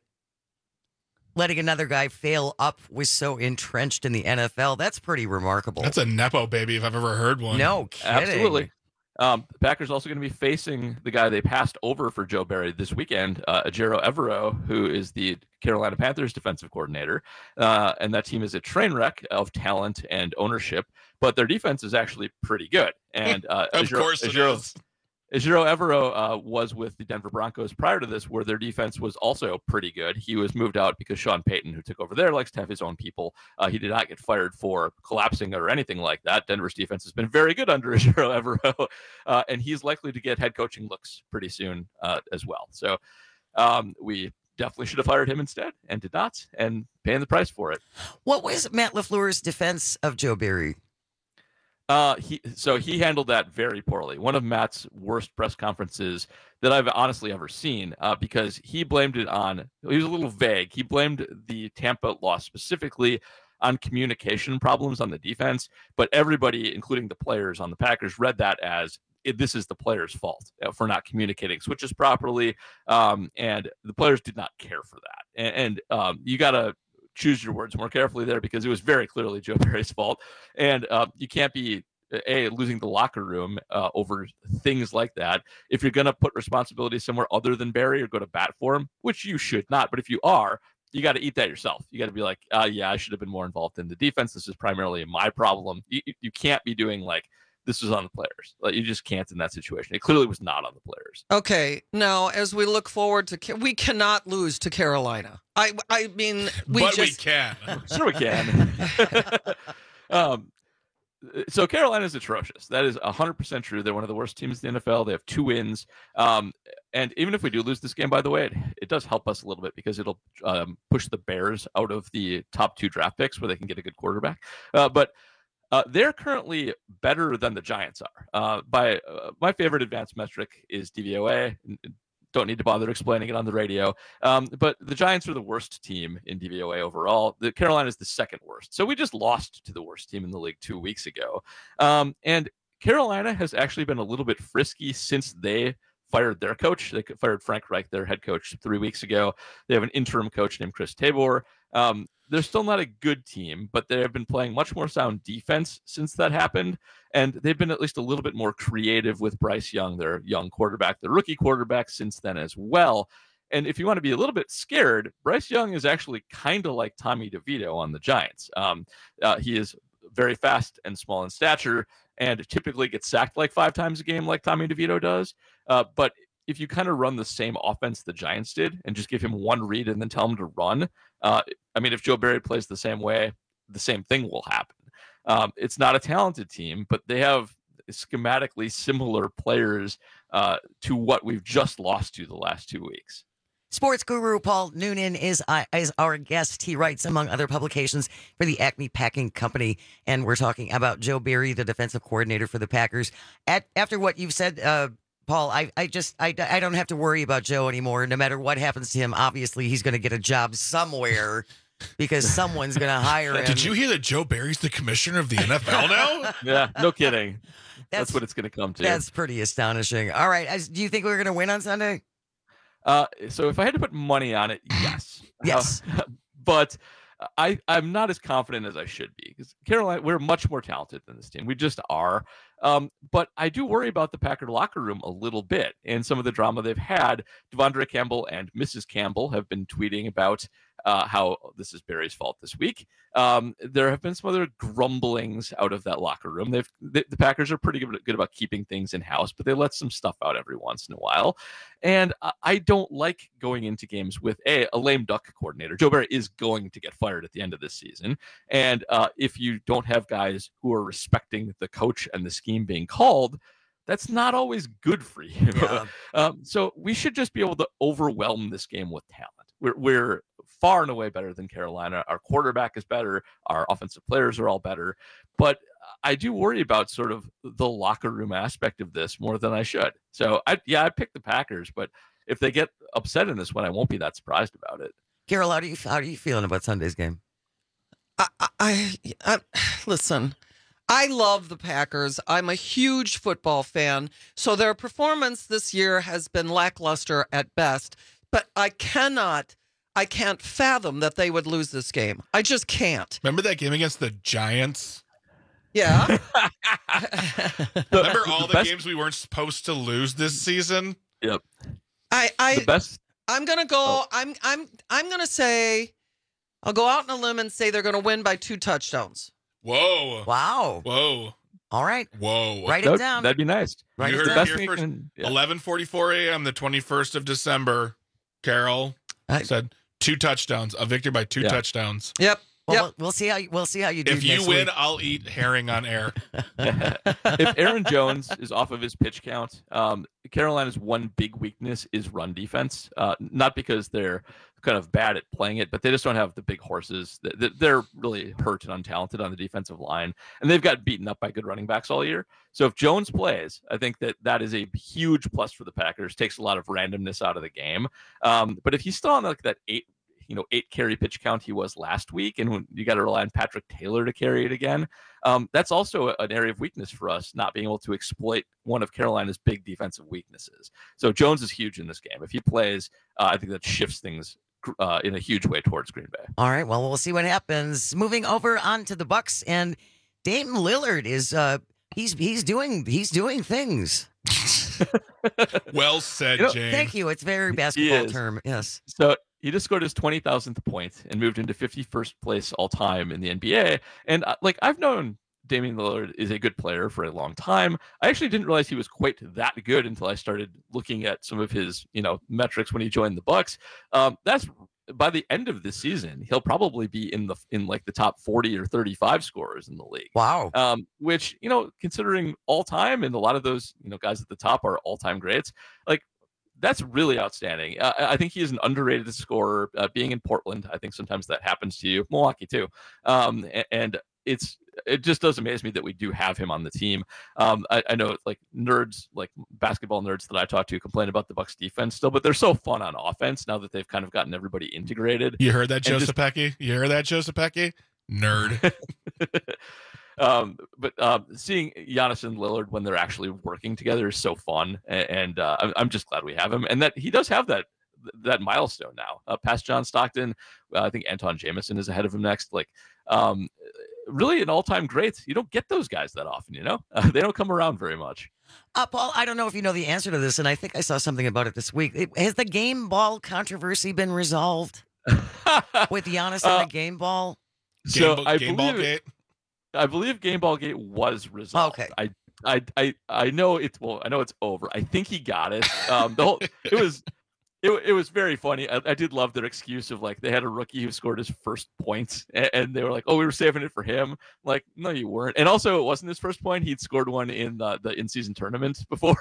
letting another guy fail up was so entrenched in the N F L. That's pretty remarkable. That's a Nepo baby if I've ever heard one. No kidding. Absolutely. Um, the Packers also going to be facing the guy they passed over for Joe Barry this weekend, uh, Ejiro Evero, who is the Carolina Panthers defensive coordinator. Uh, and that team is a train wreck of talent and ownership, but their defense is actually pretty good. And uh, Of Ejiro, course it Ejiro, is. Ejiro Evero uh, was with the Denver Broncos prior to this, where their defense was also pretty good. He was moved out because Sean Payton, who took over there, likes to have his own people. Uh, he did not get fired for collapsing or anything like that. Denver's defense has been very good under Ejiro Evero, uh, and he's likely to get head coaching looks pretty soon uh, as well. So um, we definitely should have hired him instead and did not, and paying the price for it. What was Matt LaFleur's defense of Joe Barry? Uh, he so he handled that very poorly. One of Matt's worst press conferences that I've honestly ever seen, uh, because he blamed it on. He was a little vague. He blamed the Tampa loss specifically on communication problems on the defense, but everybody, including the players on the Packers, read that as it, this is the players' fault for not communicating switches properly, um, and the players did not care for that. And, and um, you got to choose your words more carefully there, because it was very clearly Joe Barry's fault, and uh, you can't be a losing the locker room uh, over things like that. If you're going to put responsibility somewhere other than Barry or go to bat for him, which you should not, but if you are, you got to eat that yourself. You got to be like, uh, yeah, I should have been more involved in the defense. This is primarily my problem. You, you can't be doing like, this is on the players. Like, you just can't in that situation. It clearly was not on the players. Okay, now as we look forward to, we cannot lose to Carolina. I, I mean, we but just we can. Sure, we can. um, so Carolina is atrocious. That is one hundred percent true. They're one of the worst teams in the N F L. They have two wins. Um, and even if we do lose this game, by the way, it, it does help us a little bit, because it'll um, push the Bears out of the top two draft picks where they can get a good quarterback. Uh, but Uh, they're currently better than the Giants are. Uh, by uh, my favorite advanced metric is D V O A. Don't need to bother explaining it on the radio. Um, but the Giants are the worst team in D V O A overall. The Carolina is the second worst. So we just lost to the worst team in the league two weeks ago. Um, and Carolina has actually been a little bit frisky since they fired their coach. They fired Frank Reich, their head coach, three weeks ago. They have an interim coach named Chris Tabor. Um, they're still not a good team, but they have been playing much more sound defense since that happened. And they've been at least a little bit more creative with Bryce Young, their young quarterback, the rookie quarterback, since then as well. And if you want to be a little bit scared, Bryce Young is actually kind of like Tommy DeVito on the Giants. Um, uh, he is very fast and small in stature, and typically gets sacked like five times a game like Tommy DeVito does. Uh, but if you kind of run the same offense the Giants did and just give him one read and then tell him to run, uh, I mean, if Joe Barry plays the same way, the same thing will happen. Um, it's not a talented team, but they have schematically similar players uh, to what we've just lost to the last two weeks. Sports guru Paul Noonan is, uh, is our guest. He writes, among other publications, for the Acme Packing Company. And we're talking about Joe Barry, the defensive coordinator for the Packers. At, after what you've said, uh, Paul, I, I just I, I don't have to worry about Joe anymore. No matter what happens to him, obviously he's going to get a job somewhere because someone's going to hire him. Did you hear that Joe Barry's the commissioner of the N F L now? Yeah, no kidding. That's, That's what it's going to come to. That's pretty astonishing. All right. As, do you think we're going to win on Sunday? Uh, so if I had to put money on it, yes. Yes. Uh, but I, I'm not as confident as I should be, because Carolina, we're much more talented than this team. We just are. Um, but I do worry about the Packer locker room a little bit and some of the drama they've had. Devondre Campbell and Missus Campbell have been tweeting about uh, how this is Barry's fault this week. Um, there have been some other grumblings out of that locker room. They've the, the Packers are pretty good, good about keeping things in house, but they let some stuff out every once in a while. And I, I don't like going into games with a, a lame duck coordinator. Joe Barry is going to get fired at the end of this season. And uh, if you don't have guys who are respecting the coach and the scheme being called, that's not always good for you. Yeah. um, so we should just be able to overwhelm this game with talent. We're, we're far and away better than Carolina. Our quarterback is better. Our offensive players are all better. But I do worry about sort of the locker room aspect of this more than I should. So, I, yeah, I picked the Packers, but if they get upset in this one, I won't be that surprised about it. Carol, how, do you, how are you feeling about Sunday's game? I, I, I listen. I love the Packers. I'm a huge football fan. So their performance this year has been lackluster at best. But I cannot, I can't fathom that they would lose this game. I just can't. Remember that game against the Giants? Yeah. Remember all the, the games we weren't supposed to lose this season? Yep. I, I, the best. I'm gonna go. Oh. I'm, I'm, I'm gonna say, I'll go out on a limb and say they're gonna win by two touchdowns. Whoa. Wow. Whoa. All right. Whoa. Write that, it down. That'd be nice. Write you it heard down. it here first. Yeah. eleven forty-four a.m. the twenty-first of December. Carol I, said two touchdowns. A victory by two yeah. touchdowns. Yep. Well, Yep. we'll, we'll see how you, we'll see how you do. If you next win, week. I'll eat herring on air. If Aaron Jones is off of his pitch count, um, Carolina's one big weakness is run defense. Uh, not because they're kind of bad at playing it, but they just don't have the big horses. They're really hurt and untalented on the defensive line, and they've got beaten up by good running backs all year. So if Jones plays, I think that that is a huge plus for the Packers. Takes a lot of randomness out of the game. Um, but if he's still on like that eight, you know, eight carry pitch count he was last week, and when you got to rely on Patrick Taylor to carry it again, um, that's also an area of weakness for us, not being able to exploit one of Carolina's big defensive weaknesses. So Jones is huge in this game. If he plays, uh, I think that shifts things uh, in a huge way towards Green Bay. All right, well, we'll see what happens. Moving over onto the Bucks, and Dame Lillard is uh, he's he's doing he's doing things. Well said, You know, James. Thank you. It's very He basketball is. term. Yes. So he just scored his twenty thousandth point and moved into fifty-first place all time in the N B A. And uh, like I've known Damian Lillard is a good player for a long time. I actually didn't realize he was quite that good until I started looking at some of his, you know, metrics when he joined the Bucks. Um, that's by the end of this season, he'll probably be in the in like the top forty or thirty-five scorers in the league. Wow. Um, which, you know, considering all time, and a lot of those, you know, guys at the top are all time greats, like that's really outstanding. Uh, I think he is an underrated scorer. Uh, being in Portland, I think sometimes that happens to you. Milwaukee too. Um, and, and it's it just does amaze me that we do have him on the team. Um, I, I know like nerds, like basketball nerds that I talk to, complain about the Bucks defense still, but they're so fun on offense now that they've kind of gotten everybody integrated. You heard that, And Joseph just- Pecky? You heard that, Joseph Pecky? Nerd. um, but uh, seeing Giannis and Lillard when they're actually working together is so fun, and, and uh, I'm, I'm just glad we have him, and that he does have that that milestone now. Uh, past John Stockton, uh, I think Anton Jameson is ahead of him next. Like, um, really an all-time great. You don't get those guys that often, you know. Uh, they don't come around very much. Uh, Paul, I don't know if you know the answer to this, and I think I saw something about it this week. It, has the game ball controversy been resolved with Giannis and Uh, the game ball? So Game, I game ball believe gate? I believe Game Ball Gate was resolved. Okay. I, I, I, I know it's well. I know it's over. I think he got it. Um, the whole it was, it, it was very funny. I, I did love their excuse of like they had a rookie who scored his first points, and, and they were like, "Oh, we were saving it for him." Like, no, you weren't. And also, it wasn't his first point. He'd scored one in the, the in-season tournament before.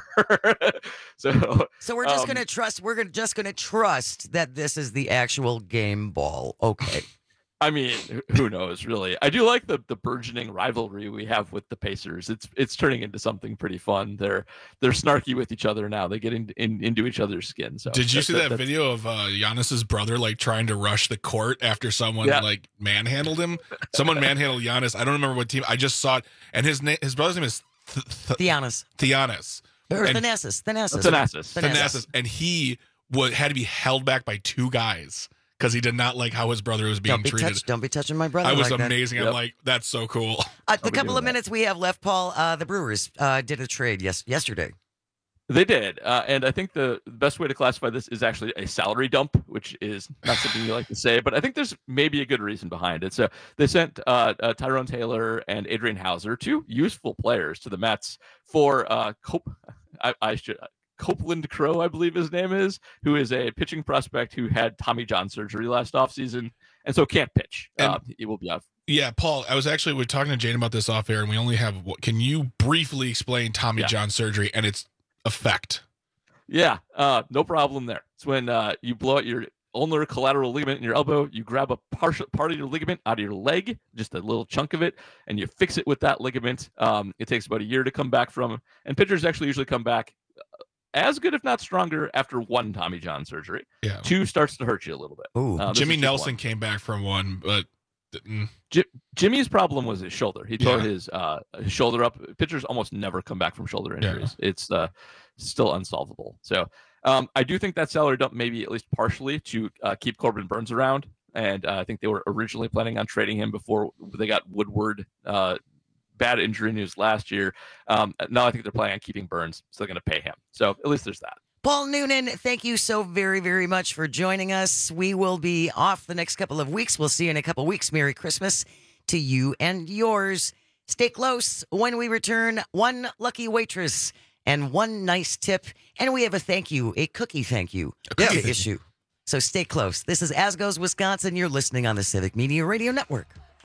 so, So we're just um, gonna trust. We're gonna, just gonna trust that this is the actual game ball. Okay. I mean, who knows, really? I do like the the burgeoning rivalry we have with the Pacers. It's it's turning into something pretty fun. They're they're snarky with each other now. They get in, in, into each other's skin. So Did you that- see that- that that's- video of uh, Giannis's brother like trying to rush the court after someone Yeah. like manhandled him? Someone manhandled Giannis. I don't remember what team. I just saw it, and his name, his brother's name is Th- Th- Giannis. Theonis. Or And- Thanasis. Thanasis. Thanasis. Thanasis, and he was had to be held back by two guys because he did not like how his brother was being Don't be treated. touched. Don't be touching my brother. I was like that. amazing. I'm Yep. like, that's so cool. Uh, the be couple doing of that. minutes we have left, Paul. Uh, the Brewers uh, did a trade yes yesterday. They did, uh, and I think the best way to classify this is actually a salary dump, which is not something you like to say, but I think there's maybe a good reason behind it. So they sent uh, uh, Tyrone Taylor and Adrian Hauser, two useful players, to the Mets for uh, Cop- I, I should. Copeland Crow, I believe his name is, who is a pitching prospect who had Tommy John surgery last offseason and so can't pitch. And- uh, he will be out. Yeah, Paul, I was actually we are talking to Jane about this off air, and we only have. what- Can you briefly explain Tommy Yeah. John surgery and its effect? Yeah, uh, no problem there. It's when uh, you blow out your ulnar collateral ligament in your elbow, you grab a partial part of your ligament out of your leg, just a little chunk of it, and you fix it with that ligament. Um, it takes about a year to come back from, and pitchers actually usually come back as good, if not stronger, after one Tommy John surgery. Yeah. Two starts to hurt you a little bit. Ooh. Uh, this Jimmy is just Nelson one. came back from one, but didn't. Ji- Jimmy's problem was his shoulder. He tore Yeah. his uh, his shoulder up. Pitchers almost never come back from shoulder injuries. It's uh, still unsolvable. So um, I do think that salary dump maybe at least partially to uh, keep Corbin Burns around. And uh, I think they were originally planning on trading him before they got Woodward uh, bad injury news last year. Um, now I think they're planning on keeping Burns, so they're going to pay him. So at least there's that. Paul Noonan, thank you so very, very much for joining us. We will be off the next couple of weeks. We'll see you in a couple of weeks. Merry Christmas to you and yours. Stay close. When we return, one lucky waitress and one nice tip. And we have a thank you, a cookie thank you A cookie to thank you. issue. So stay close. This is As Goes Wisconsin. You're listening on the Civic Media Radio Network.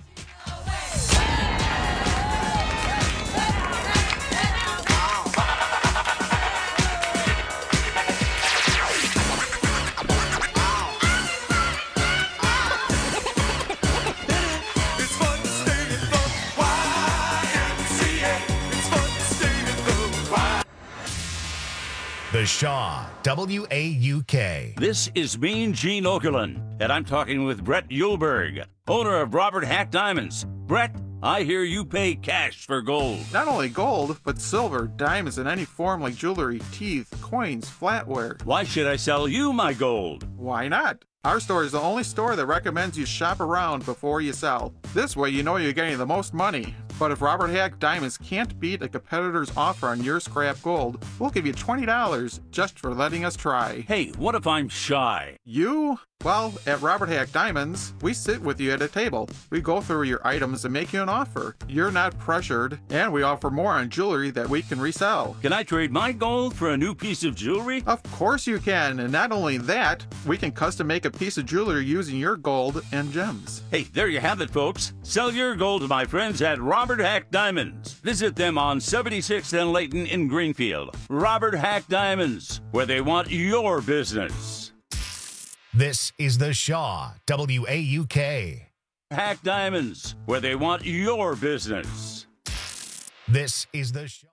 The Shaw, W A U K. This is Mean Gene Okerlund, and I'm talking with Brett Yulberg, owner of Robert Hack Diamonds. Brett, I hear you pay cash for gold. Not only gold, but silver, diamonds in any form like jewelry, teeth, coins, flatware. Why should I sell you my gold? Why not? Our store is the only store that recommends you shop around before you sell. This way you know you're getting the most money. But if Robert Hack Diamonds can't beat a competitor's offer on your scrap gold, we'll give you twenty dollars just for letting us try. Hey, what if I'm shy? You? Well, at Robert Hack Diamonds, we sit with you at a table. We go through your items and make you an offer. You're not pressured, and we offer more on jewelry that we can resell. Can I trade my gold for a new piece of jewelry? Of course you can, and not only that, we can custom make a piece of jewelry using your gold and gems. Hey, there you have it, folks. Sell your gold to my friends at Robert Hack Diamonds. Visit them on seventy-sixth and Layton in Greenfield. Robert Hack Diamonds, where they want your business. This is The Shaw, W A U K. Hack Diamonds, where they want your business. This is The Shaw.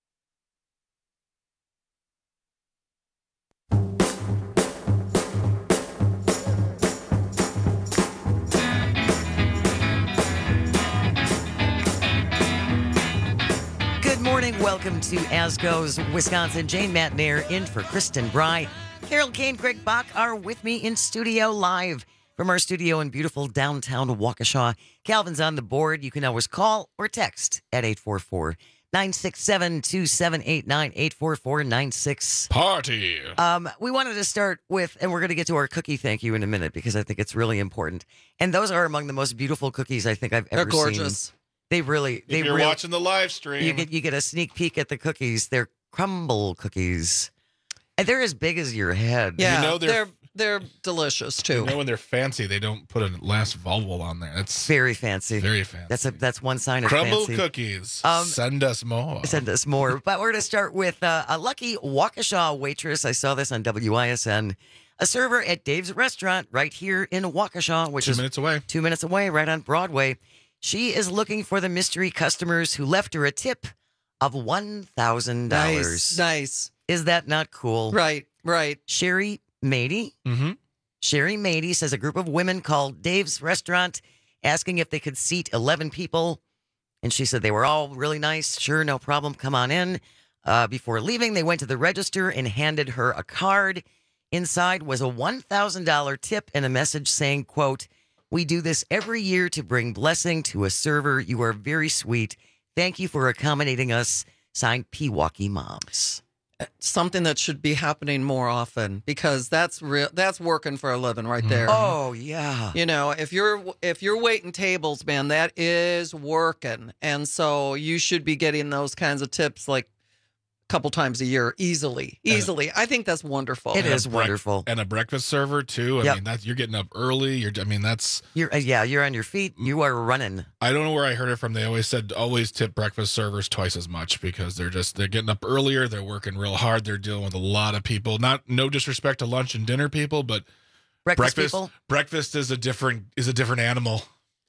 Good morning. Welcome to As Goes Wisconsin. Jane Matnair in for Kristen Bry. Carol Kane, Greg Bach are with me in studio live from our studio in beautiful downtown Waukesha. Calvin's on the board. You can always call or text at eight four four, nine six seven, two seven eight nine, eight four four nine six. Party. Um, we wanted to start with, and we're going to get to our cookie thank you in a minute because I think it's really important. And those are among the most beautiful cookies I think I've ever They're gorgeous. seen. They really, they If you're really, watching the live stream, you get you get a sneak peek at the cookies. They're crumble cookies. And they're as big as your head. Yeah, You know they're- they're they're delicious too. you know when they're fancy, they don't put a last vowel on there. That's very fancy. Very fancy. That's a that's one sign of Crumble fancy. cookies. Um, Send us more. Send us more. But we're going to start with uh, a lucky Waukesha waitress. I saw this on W I S N. A server at Dave's Restaurant right here in Waukesha, which Two is minutes away. Two minutes away, right on Broadway. She is looking for the mystery customers who left her a tip of one thousand dollars. Nice, nice. Is that not cool? Right, right. Sherry Mady. Mm-hmm. Sherry Mady says a group of women called Dave's Restaurant asking if they could seat eleven people. And she said they were all really nice. Sure, no problem. Come on in. Uh, before leaving, they went to the register and handed her a card. Inside was a one thousand dollars tip and a message saying, quote, "We do this every year to bring blessing to a server. You are very sweet. Thank you for accommodating us." Signed, Pewaukee Moms. Something that should be happening more often because that's real. That's working for a living right there. Oh yeah. You know, if you're if you're waiting tables, man, that is working, and so you should be getting those kinds of tips like a couple times a year, easily, easily. I think that's wonderful. It And a is brec- wonderful. And a breakfast server too. I Yep. mean, that you're getting up early. You're. I mean, that's. You're uh, yeah. You're on your feet. You are running. I don't know where I heard it from. They always said always tip breakfast servers twice as much because they're just they're getting up earlier. They're working real hard. They're dealing with a lot of people. Not no disrespect to lunch and dinner people, but breakfast people? breakfast is a different is a different animal.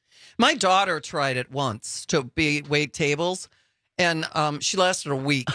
My daughter tried it once to be wait tables, and um, she lasted a week.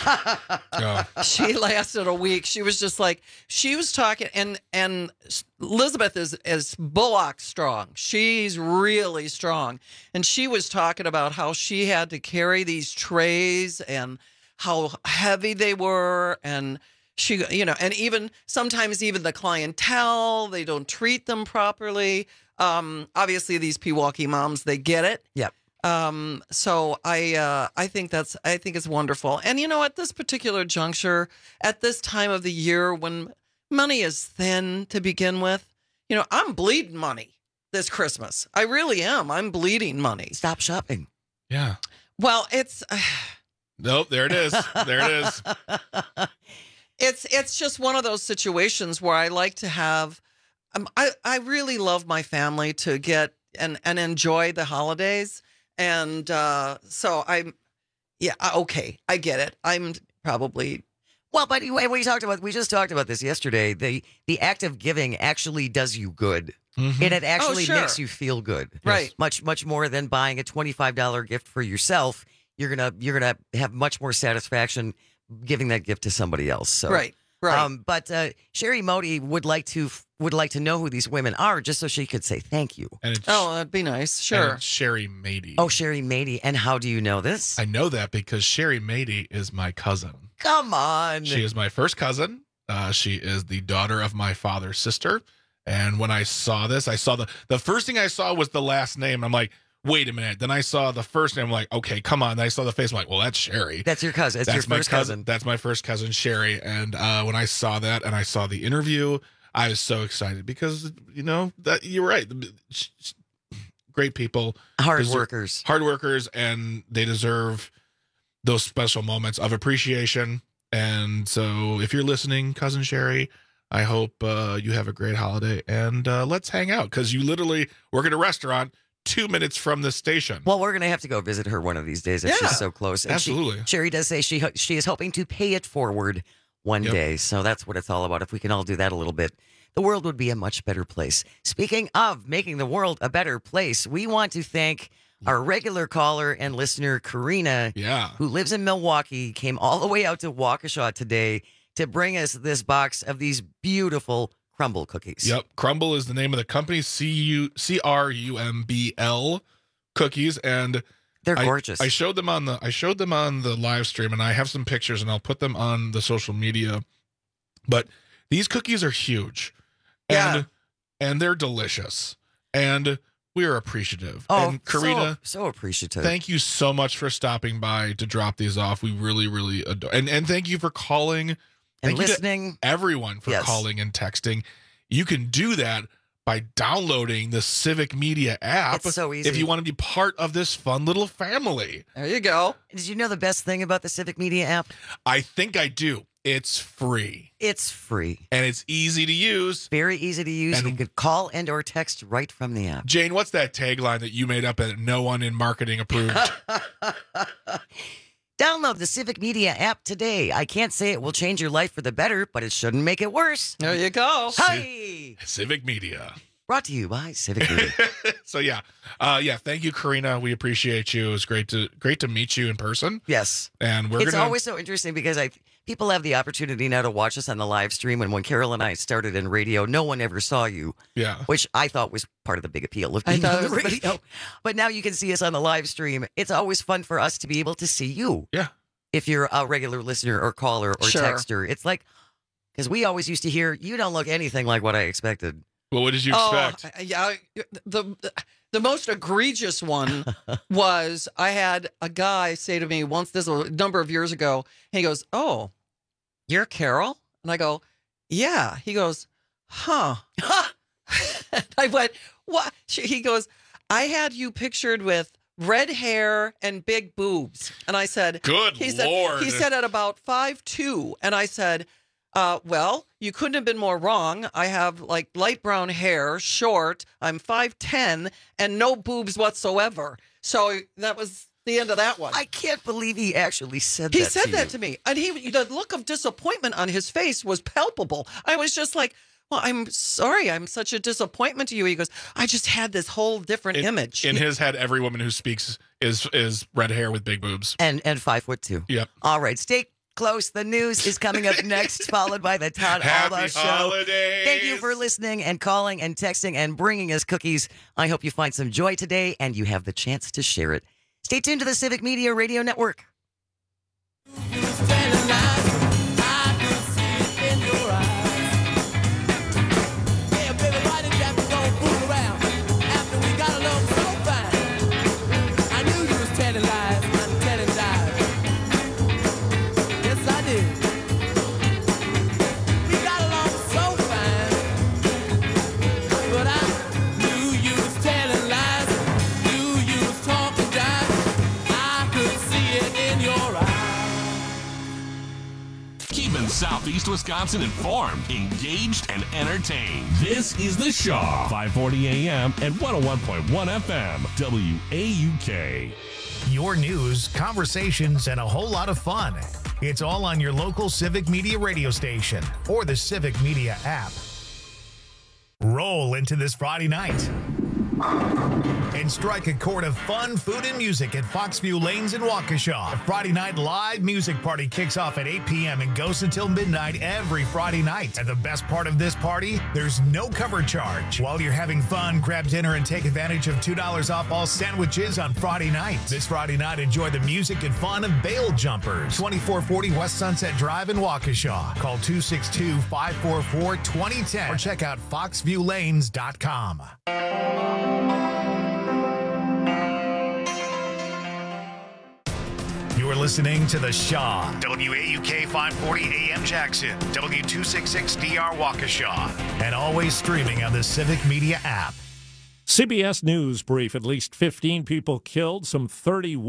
Oh. She lasted a week. She was just like she was talking, and and Elizabeth is is bullock strong. She's really strong, and she was talking about how she had to carry these trays and how heavy they were, and she, you know, and even sometimes even the clientele, they don't treat them properly. Um, obviously, these Pewaukee moms, they get it. Yep. Um, so I, uh, I think that's, I think it's wonderful. And you know, at this particular juncture, at this time of the year when money is thin to begin with, you know, I'm bleeding money this Christmas. I really am. I'm bleeding money. Stop shopping. Yeah. Well, it's, Nope. There it is. There it is. it's, it's just one of those situations where I like to have um, I I really love my family to get and and enjoy the holidays, and uh, so I'm yeah okay, I get it. I'm probably. Well, but we, we talked about we just talked about this yesterday. The the act of giving actually does you good, mm-hmm. and it actually oh, sure. makes you feel good, right? Much much more than buying a twenty-five dollars gift for yourself. You're gonna you're gonna have much more satisfaction giving that gift to somebody else. So right, right. Um, but uh, Sherry Modi would like to would like to know who these women are, just so she could say thank you. And it's, oh, that'd be nice. Sure. and it's Sherry Mady. Oh, Sherry Mady. And how do you know this? I know that because Sherry Mady is my cousin. Come on. She is my first cousin. Uh, she is the daughter of my father's sister. And when I saw this, I saw the the first thing I saw was the last name. I'm like, wait a minute. Then I saw the first name. I'm like, okay, come on. Then I saw the face. I'm like, well, that's Sherry. That's your cousin. That's, That's your my first cousin. cousin. That's my first cousin, Sherry. And uh, when I saw that and I saw the interview, I was so excited because, you know, that you're right. Great people. Hard deserve, workers. Hard workers, and they deserve those special moments of appreciation. And so if you're listening, Cousin Sherry, I hope uh, you have a great holiday. And uh, let's hang out because you literally work at a restaurant two minutes from the station. Well, we're going to have to go visit her one of these days if Yeah, she's so close. And absolutely. She, Sherry does say she she is hoping to pay it forward one Yep. day. So that's what it's all about. If we can all do that a little bit, the world would be a much better place. Speaking of making the world a better place, we want to thank our regular caller and listener, Karina, Yeah. who lives in Milwaukee, came all the way out to Waukesha today to bring us this box of these beautiful crumble cookies. Yep. Crumble is the name of the company, C U C R U M B L cookies. And They're I- gorgeous. I showed them on the I showed them on the live stream, and I have some pictures and I'll put them on the social media. But these cookies are huge. Yeah. And and they're delicious. And we are appreciative. Oh, and Karina, so, so appreciative. thank you so much for stopping by to drop these off. We really, really adore and, and thank you for calling. And Thank you to listening. everyone for Yes. calling and texting. You can do that by downloading the Civic Media app. It's so easy. If you want to be part of this fun little family. There you go. Did you know the best thing about the Civic Media app? I think I do. It's free. It's free. And it's easy to use. Very easy to use. And- you could call and or text right from the app. Jane, what's that tagline that you made up that no one in marketing approved? Download the Civic Media app today. I can't say it will change your life for the better, but it shouldn't make it worse. There you go. Hi. Civic Media. Brought to you by Civic Media. So yeah. Uh yeah, thank you, Karina. We appreciate you. It was great to great to meet you in person. Yes. And we're it's gonna always so interesting because I people have the opportunity now to watch us on the live stream. And when Carol and I started in radio, no one ever saw you. Yeah. Which I thought was part of the big appeal of I being thought on it the was- radio. But now you can see us on the live stream. It's always fun for us to be able to see you. Yeah. If you're a regular listener or caller or Sure. texter, it's like because we always used to hear you don't look anything like what I expected. Well, what did you Oh, expect? I- yeah. The the most egregious one was I had a guy say to me once, this was a number of years ago, and he goes, "Oh, you're Carol?" And I go, "Yeah." He goes, "Huh." And I went, "What?" He goes, "I had you pictured with red hair and big boobs." And I said, Good he said, Lord. He said at about five two, and I said, uh, well, you couldn't have been more wrong. I have like light brown hair, short. I'm five ten, and no boobs whatsoever. So that was the end of that one. I can't believe he actually said He that. said to that you. to me, and he the look of disappointment on his face was palpable. I was just like, "Well, I'm sorry. I'm such a disappointment to you." He goes, "I just had this whole different In- image." In his head, every woman who speaks is is red hair with big boobs. And and five foot two. Yep. All right, stay close. The news is coming up next, followed by the Todd Happy Alba Show. holidays. Thank you for listening and calling and texting and bringing us cookies. I hope you find some joy today and you have the chance to share it. Stay tuned to the Civic Media Radio Network. Northwest Wisconsin informed, engaged, and entertained. This is The Shaw, five forty A M and one oh one point one F M, W A U K. Your news, conversations, and a whole lot of fun. It's all on your local Civic Media radio station or the Civic Media app. Roll into this Friday night and strike a chord of fun, food, and music at Foxview Lanes in Waukesha. The Friday night live music party kicks off at eight p.m. and goes until midnight every Friday night. And the best part of this party, there's no cover charge. While you're having fun, grab dinner and take advantage of two dollars off all sandwiches on Friday night. This Friday night, enjoy the music and fun of Bail Jumpers, twenty-four forty West Sunset Drive in Waukesha. Call two six two, five four four, two zero one zero or check out foxview lanes dot com. You are listening to The Shaw, W A U K five forty A M Jackson, W two sixty-six D R Waukesha, and always streaming on the Civic Media app. C B S News brief, at least fifteen people killed, some thirty